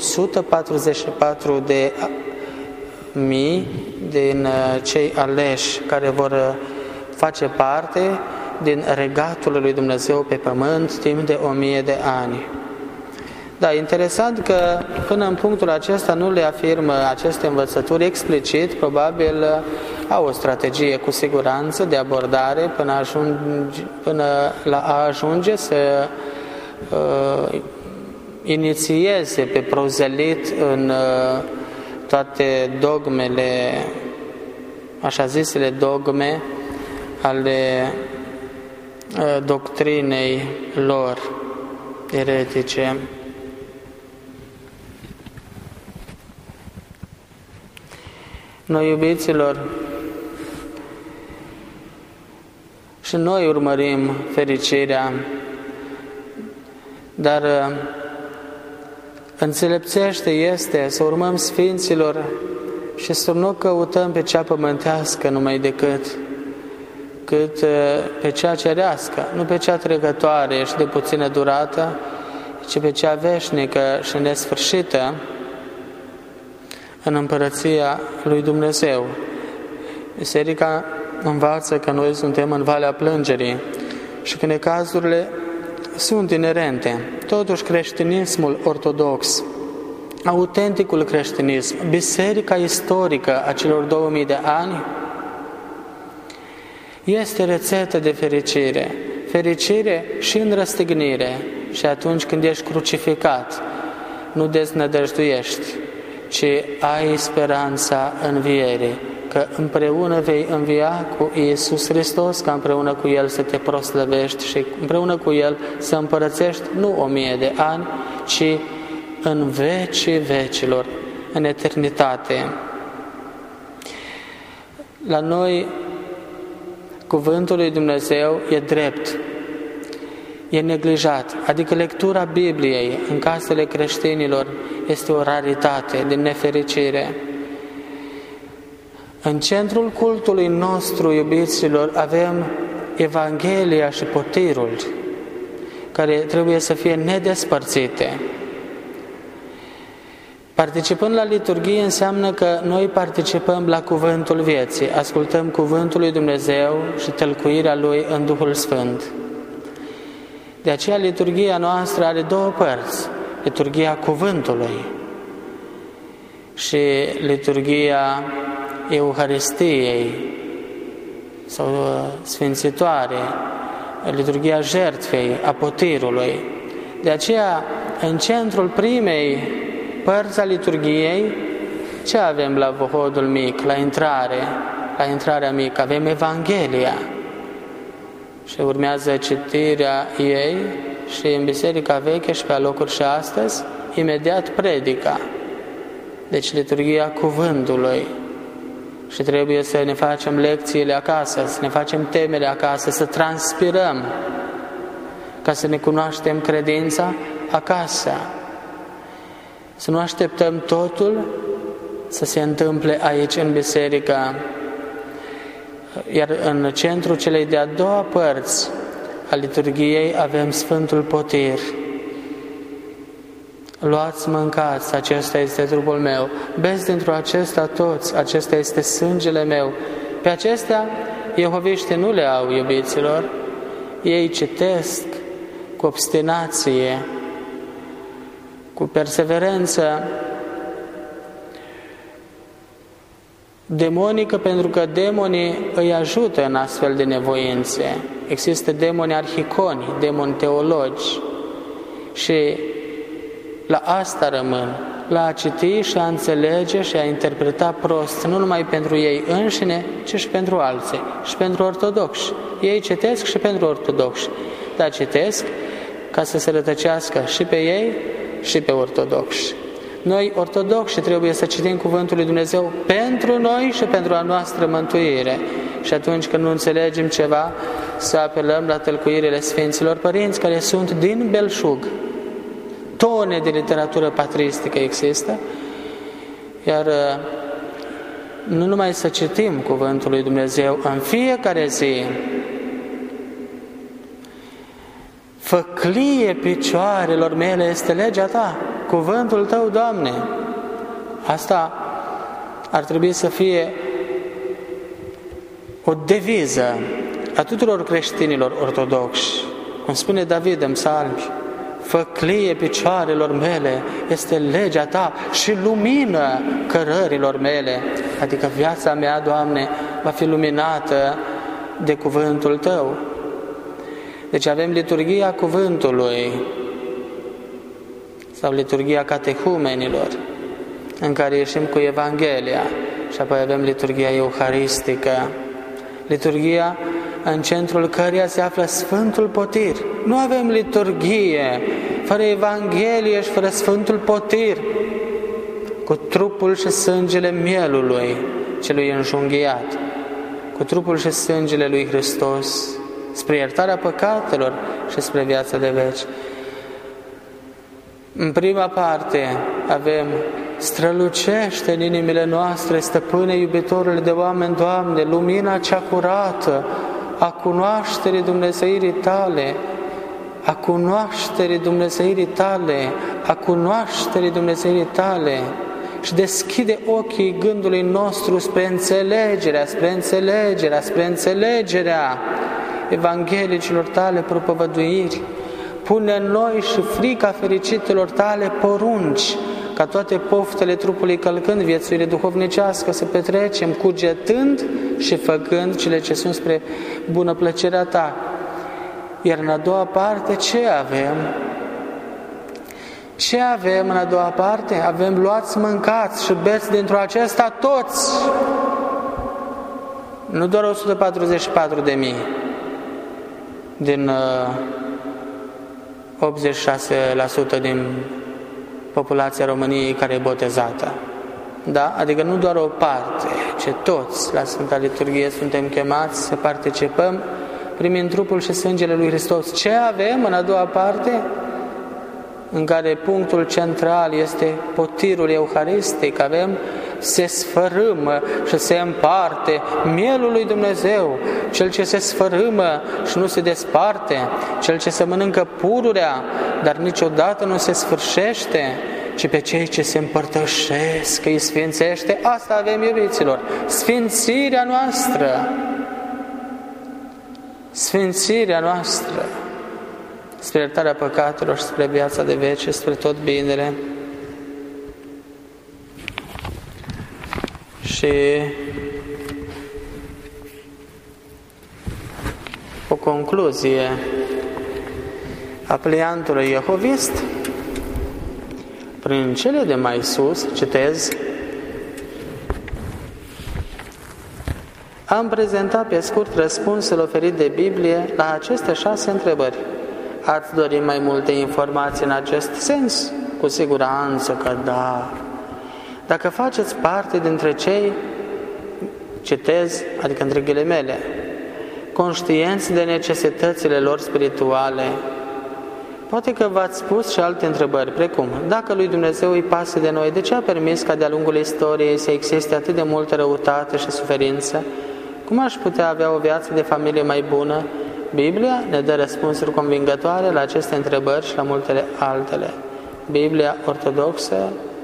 144 de mii din cei aleși care vor face parte din regatul lui Dumnezeu pe pământ timp de 1000 de ani. Da, interesant că până în punctul acesta nu le afirmă aceste învățături explicit, probabil au o strategie cu siguranță de abordare până la a ajunge să inițieze pe prozelit în toate dogmele, așa zisele dogme ale doctrinei lor eretice. Noi, iubiților, și noi urmărim fericirea, dar înțelepțește este să urmăm Sfinților și să nu căutăm pe cea pământească numai decât pe cea cerească, nu pe cea trecătoare și de puțină durată, ci pe cea veșnică și nesfârșită în împărăția lui Dumnezeu. Biserica învață că noi suntem în valea plângerii și că necazurile sunt inerente. Totuși, creștinismul ortodox, autenticul creștinism, biserica istorică a celor 2000 de ani, este rețetă de fericire. Fericire și în răstignire și atunci când ești crucificat, nu deznădăjduiești, ci ai speranța învierii, că împreună vei învia cu Iisus Hristos, ca împreună cu El să te proslăvești și împreună cu El să împărățești nu 1000 de ani, ci în vecii vecilor, în eternitate. La noi, cuvântul lui Dumnezeu e drept, e neglijat, adică lectura Bibliei în casele creștinilor este o raritate din nefericire. În centrul cultului nostru, iubiților, avem Evanghelia și potirul, care trebuie să fie nedespărțite. Participând la liturghie înseamnă că noi participăm la cuvântul vieții, ascultăm cuvântul lui Dumnezeu și tălcuirea Lui în Duhul Sfânt. De aceea liturghia noastră are două părți, liturghia cuvântului și liturghia Euharistiei sau sfințitoare, liturghia jertfei, a potirului. De aceea, în centrul primei părți a liturghiei, ce avem la Vohodul mic, la intrarea mică? Avem Evanghelia și urmează citirea ei și în Biserica Veche și pe alocuri și astăzi, imediat predica. Deci liturghia cuvântului. Și trebuie să ne facem lecțiile acasă, să ne facem temele acasă, să transpirăm ca să ne cunoaștem credința acasă. Să nu așteptăm totul să se întâmple aici în biserică. Iar în centrul celei de-a doua părți a liturghiei avem Sfântul Potir. Luați, mâncați, acesta este trupul meu, beți dintr-o acesta toți, acesta este sângele meu. Pe acestea, jehoviștii nu le au, iubiților, ei citesc cu obstinație, cu perseverență demonică, pentru că demonii îi ajută în astfel de nevoințe. Există demoni arhiconi, demoni teologi și la asta rămân, la a citi și a înțelege și a interpreta prost, nu numai pentru ei înșine, ci și pentru alții, și pentru ortodoxi. Ei citesc și pentru ortodoxi, dar citesc ca să se rătăcească și pe ei și pe ortodoxi. Noi, ortodoxi, trebuie să citim Cuvântul lui Dumnezeu pentru noi și pentru a noastră mântuire, și atunci când nu înțelegem ceva, să apelăm la tălcuirile Sfinților Părinți, care sunt din belșug. Tone de literatură patristică există, iar nu numai să citim Cuvântul lui Dumnezeu în fiecare zi, făclie picioarelor mele este legea Ta, cuvântul Tău, Doamne. Asta ar trebui să fie o deviză a tuturor creștinilor ortodoxi. Cum spune David în Psalmi, făclie picioarelor mele este legea Ta și lumină cărărilor mele. Adică viața mea, Doamne, va fi luminată de cuvântul Tău. Deci avem liturghia cuvântului sau liturghia catehumenilor, în care ieșim cu Evanghelia, și apoi avem liturghia euharistică, liturghia în centrul căreia se află Sfântul Potir. Nu avem liturghie fără Evanghelie și fără Sfântul Potir, cu trupul și sângele mielului celui înjunghiat, cu trupul și sângele lui Hristos, spre iertarea păcatelor și spre viața de veci. În prima parte avem: strălucește în inimile noastre, Stăpâne iubitorule de oameni, Doamne, lumina cea curată a cunoașterii Dumnezeirii Tale, a cunoașterii Dumnezeirii Tale, a cunoașterii Dumnezeirii Tale, și deschide ochii gândului nostru spre înțelegerea, spre înțelegerea, spre înțelegerea Evanghelicilor Tale propovăduiri. Pune în noi și frica fericitelor Tale porunci, ca toate poftele trupului călcând viețuire duhovnicească să petrecem, cugetând și făcând cele ce sunt spre bună plăcerea Ta. Iar în a doua parte ce avem? Ce avem în a doua parte? Avem: luați, mâncați și beți dintr-o acesta toți. Nu doar 144.000 din 86% din populația României care e botezată. Da? Adică nu doar o parte, ci toți la Sfânta Liturghie suntem chemați să participăm primind trupul și sângele lui Hristos. Ce avem în a doua parte? În care punctul central este potirul euharistic, avem: se sfărâmă și se împarte mielul lui Dumnezeu, cel ce se sfărâmă și nu se desparte, cel ce se mănâncă pururea, dar niciodată nu se sfârșește, ci pe cei ce se împărtășesc îi sfințește. Asta avem, iubiților, sfințirea noastră, sfințirea noastră spre iertarea păcatelor și spre viața de veci, spre tot binele. Și o concluzie a pliantului Iehovist, prin cele de mai sus, citez: am prezentat pe scurt răspunsul oferit de Biblie la aceste 6 întrebări. Ați dori mai multe informații în acest sens? Cu siguranță că da. Dacă faceți parte dintre cei, citez, adică între ghilimele, conștienți de necesitățile lor spirituale, poate că v-ați spus și alte întrebări, precum: dacă lui Dumnezeu îi pasă de noi, de ce a permis ca de-a lungul istoriei să existe atât de multă răutate și suferință? Cum aș putea avea o viață de familie mai bună? Biblia ne dă răspunsuri convingătoare la aceste întrebări și la multele altele. Biblia ortodoxă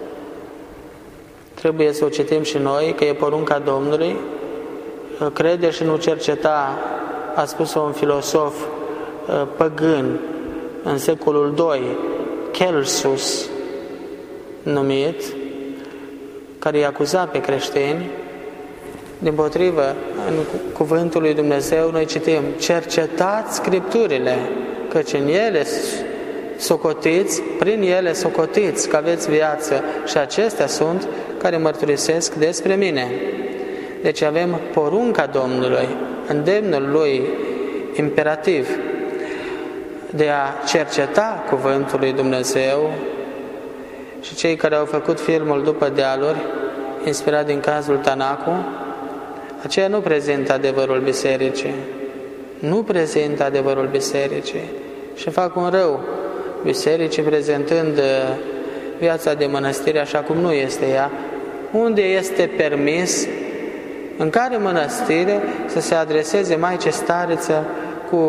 trebuie să o citim și noi, că e porunca Domnului. Crede și nu cerceta, a spus-o un filosof păgân în secolul II, Celsus numit, care îi acuza pe creștini. Dimpotrivă, în cuvântul lui Dumnezeu noi citim: cercetați Scripturile, căci în ele socotiți, prin ele socotiți că aveți viață, și acestea sunt care mărturisesc despre mine. Deci avem porunca Domnului, îndemnul Lui imperativ de a cerceta cuvântul lui Dumnezeu. Și cei care au făcut filmul După dealuri, inspirat din cazul Tanacu, aceia nu prezintă adevărul bisericii. Nu prezintă adevărul bisericii și fac un rău bisericii prezentând viața de mănăstire așa cum nu este ea, unde este permis, în care mănăstire să se adreseze Maicii Stareță cu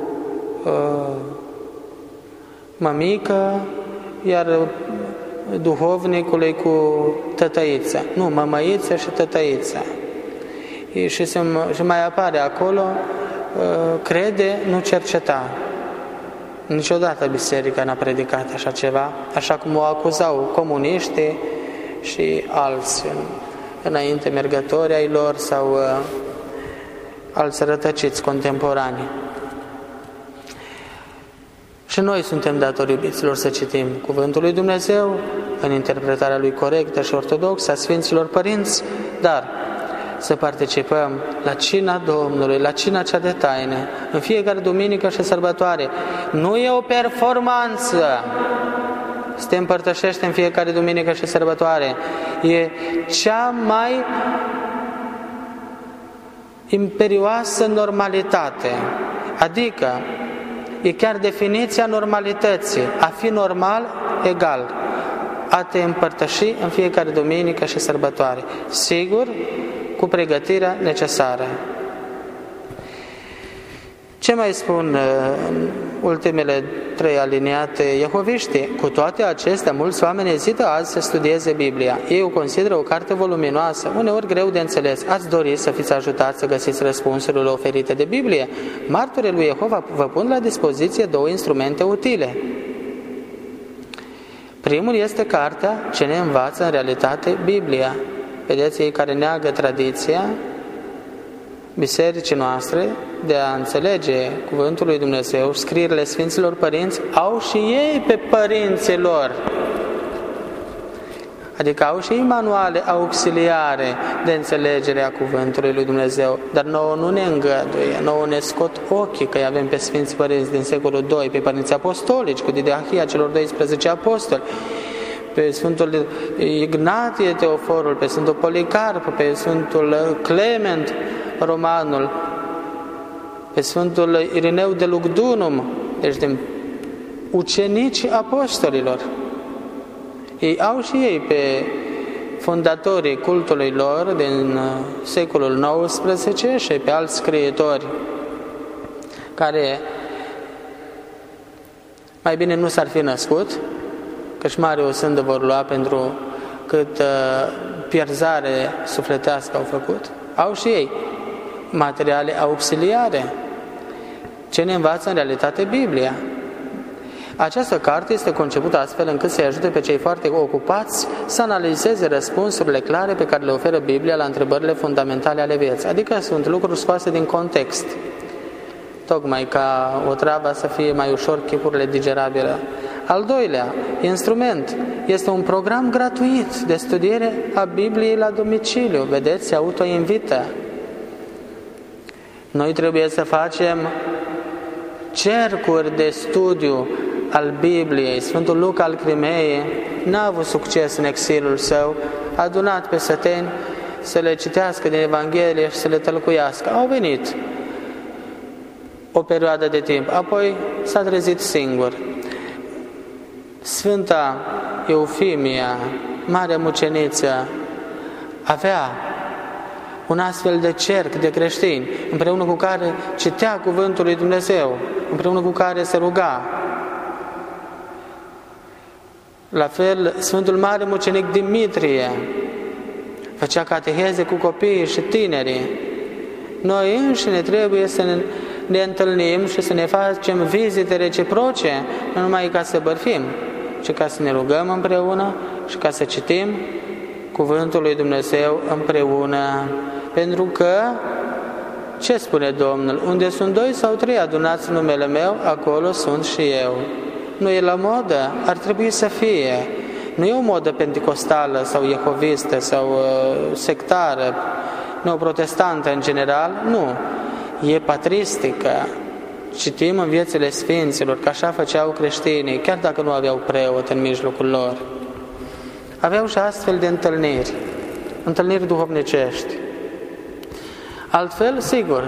mămică, iar duhovnicului cu tătăiță. Nu, mămăiță și tătăiță. Și mai apare acolo, crede, nu cerceta. Niciodată biserica n-a predicat așa ceva, așa cum o acuzau comuniștii și alți înainte mergători ai lor sau alți rătăciți contemporani. Și noi suntem datori, iubiților, să citim Cuvântul lui Dumnezeu în interpretarea lui corectă și ortodoxă a Sfinților Părinți, dar să participăm la cina Domnului, la cina cea de taine, în fiecare duminică și sărbătoare. Nu e o performanță să te împărtășești în fiecare duminică și sărbătoare. E cea mai imperioasă normalitate. Adică e chiar definiția normalității. A fi normal egal a te împărtăși în fiecare duminică și sărbătoare. Sigur, cu pregătirea necesară. Ce mai spun în ultimele 3 aliniate jehoviștii? Cu toate acestea, mulți oameni ezită azi să studieze Biblia. Ei o consideră o carte voluminoasă, uneori greu de înțeles. Ați dori să fiți ajutați să găsiți răspunsurile oferite de Biblie? Martorii lui Jehova vă pun la dispoziție 2 instrumente utile. Primul este cartea ce ne învață în realitate Biblia. Vedeți, ei care neagă tradiția bisericii noastre de a înțelege Cuvântul lui Dumnezeu, scrierile Sfinților Părinți, au și ei pe părinții lor. Adică au și ei manuale auxiliare de înțelegere a Cuvântului lui Dumnezeu, dar nouă nu ne îngăduie, nouă ne scot ochii că avem pe Sfinți Părinți din secolul II, pe Părinții Apostolici, cu didache celor 12 apostoli, pe Sfântul Ignatie Teoforul, pe Sfântul Policarp, pe Sfântul Clement Romanul, pe Sfântul Irineu de Lugdunum, deci din ucenicii apostolilor. Ei au și ei pe fondatorii cultului lor din secolul XIX și pe alți scriitori care mai bine nu s-ar fi născut, căci mare o sândă vor lua pentru cât pierzare sufletească au făcut. Au și ei materiale auxiliare ce ne învață în realitate Biblia. Această carte este concepută astfel încât să-i ajute pe cei foarte ocupați să analizeze răspunsurile clare pe care le oferă Biblia la întrebările fundamentale ale vieții. Adică sunt lucruri scoase din context, tocmai ca o treabă să fie mai ușor chipurile digerabile. Al doilea instrument este un program gratuit de studiere a Bibliei la domiciliu. Vedeți, se autoinvită. Noi trebuie să facem cercuri de studiu al Bibliei. Sfântul Luca al Crimeei n-a avut succes în exilul său, a adunat pe săteni să le citească din Evanghelie și să le tălcuiască. Au venit o perioadă de timp, apoi s-a trezit singur. Sfânta Eufimia, mare muceniță, avea un astfel de cerc de creștini, împreună cu care citea Cuvântul lui Dumnezeu, împreună cu care se ruga. La fel, Sfântul Mare Mucenic Dimitrie făcea cateheze cu copiii și tinerii. Noi înșine trebuie să ne întâlnim și să ne facem vizite reciproce, nu numai ca să bărfim, ci ca să ne rugăm împreună și ca să citim Cuvântul lui Dumnezeu împreună. Pentru că, ce spune Domnul? Unde sunt 2 sau 3 adunați în numele meu, acolo sunt și eu. Nu e la modă? Ar trebui să fie. Nu e o modă penticostală sau jehovistă sau sectară, neoprotestantă în general, nu. E patristică. Citim în viețile Sfinților că așa făceau creștinii, chiar dacă nu aveau preot în mijlocul lor. Aveau și astfel de întâlniri duhovnicești. Altfel, sigur,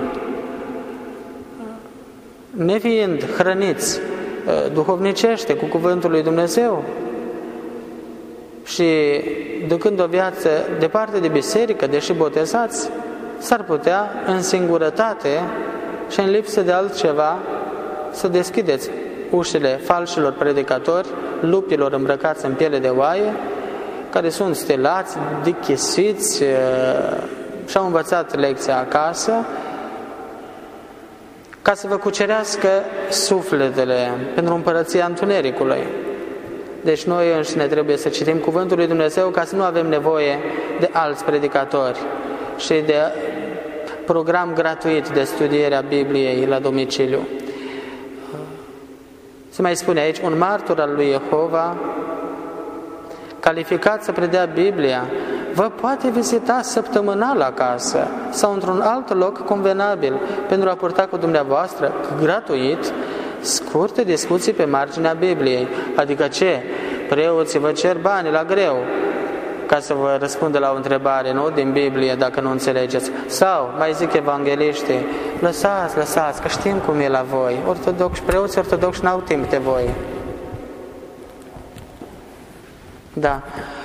nefiind hrăniți duhovnicește cu cuvântul lui Dumnezeu și ducând o viață departe de biserică, deși botezați, s-ar putea în singurătate și în lipsă de altceva să deschideți ușile falșilor predicatori, lupilor îmbrăcați în piele de oaie, care sunt stelați, dichisiți, și-au învățat lecția acasă, ca să vă cucerească sufletele pentru împărăția întunericului. Deci noi înșine trebuie să citim cuvântul lui Dumnezeu ca să nu avem nevoie de alți predicatori și de program gratuit de studiere a Bibliei la domiciliu. Se mai spune aici, un martor al lui Jehova, calificat să predea Biblia, vă poate vizita săptămânal acasă sau într-un alt loc convenabil pentru a purta cu dumneavoastră gratuit scurte discuții pe marginea Bibliei. Adică ce? Preoții vă cer bani la greu ca să vă răspundă la o întrebare, nu? Din Biblie, dacă nu înțelegeți. Sau, mai zic evangeliștii, lăsați, că știm cum e la voi. Preoții ortodoxi n-au timp de voi. Da.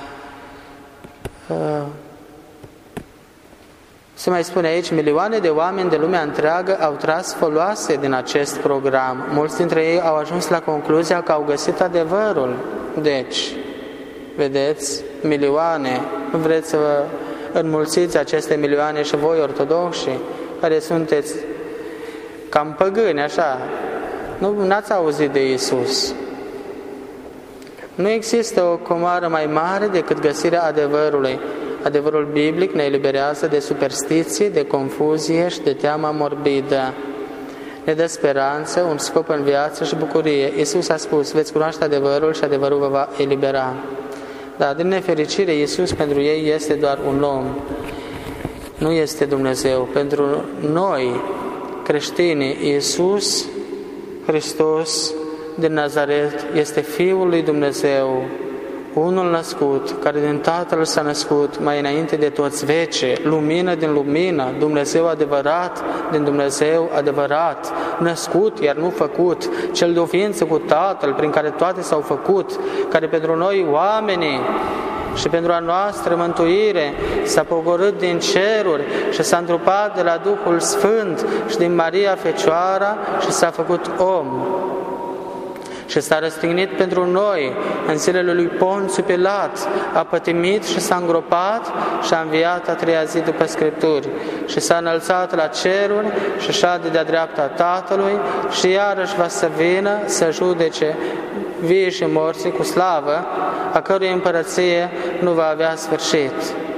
Se mai spune aici, milioane de oameni de lumea întreagă au tras foloase din acest program. Mulți dintre ei au ajuns la concluzia că au găsit adevărul. Deci, vedeți, milioane, vreți să vă înmulțiți aceste milioane și voi ortodoxi, care sunteți cam păgâni, așa, n-ați auzit de Iisus. Nu există o comoară mai mare decât găsirea adevărului. Adevărul biblic ne eliberează de superstiție, de confuzie și de teama morbidă. Ne dă speranță, un scop în viață și bucurie. Iisus a spus, veți cunoaște adevărul și adevărul vă va elibera. Dar, din nefericire, Iisus pentru ei este doar un om. Nu este Dumnezeu. Pentru noi, creștinii, Iisus Hristos din Nazaret este Fiul lui Dumnezeu, unul născut, care din Tatăl s-a născut mai înainte de toți vece, lumină din lumină, Dumnezeu adevărat din Dumnezeu adevărat, născut, iar nu făcut, cel de o ființă cu Tatăl, prin care toate s-au făcut, care pentru noi oamenii și pentru a noastră mântuire s-a pogorât din ceruri și s-a întrupat de la Duhul Sfânt și din Maria Fecioara și s-a făcut om. Și s-a răstignit pentru noi în zilele lui Ponțiu Pilat, a pătimit și s-a îngropat și a înviat a treia zi după Scripturi și s-a înălțat la ceruri și șade de-a dreapta Tatălui și iarăși va să vină să judece vii și morții cu slavă, a cărui împărăție nu va avea sfârșit.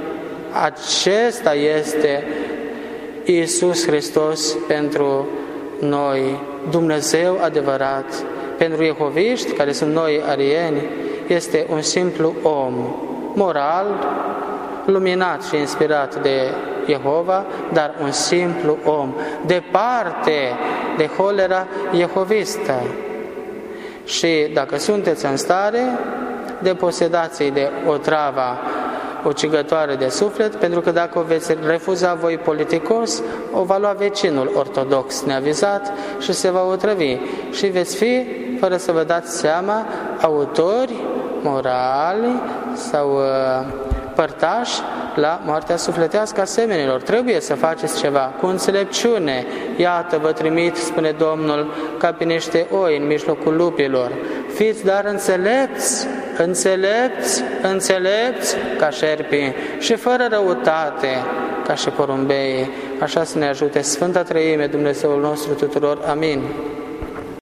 Acesta este Iisus Hristos pentru noi, Dumnezeu adevărat. Pentru jehoviști, care sunt noi arieni, este un simplu om, moral, luminat și inspirat de Jehova, dar un simplu om, departe de holera jehovistă. Și dacă sunteți în stare, deposedați-i de otrava ucigătoare de suflet, pentru că dacă o veți refuza voi politicos, o va lua vecinul ortodox neavizat și se va otrăvi. Și veți fi, fără să vă dați seama, autori morali sau părtași la moartea sufletească a semenilor. Trebuie să faceți ceva cu înțelepciune. Iată, vă trimit, spune Domnul, ca pe niște oi în mijlocul lupilor. Fiți dar înțelepți ca șerpii și fără răutate ca și porumbeii. Așa să ne ajute Sfânta Treime, Dumnezeul nostru tuturor. Amin.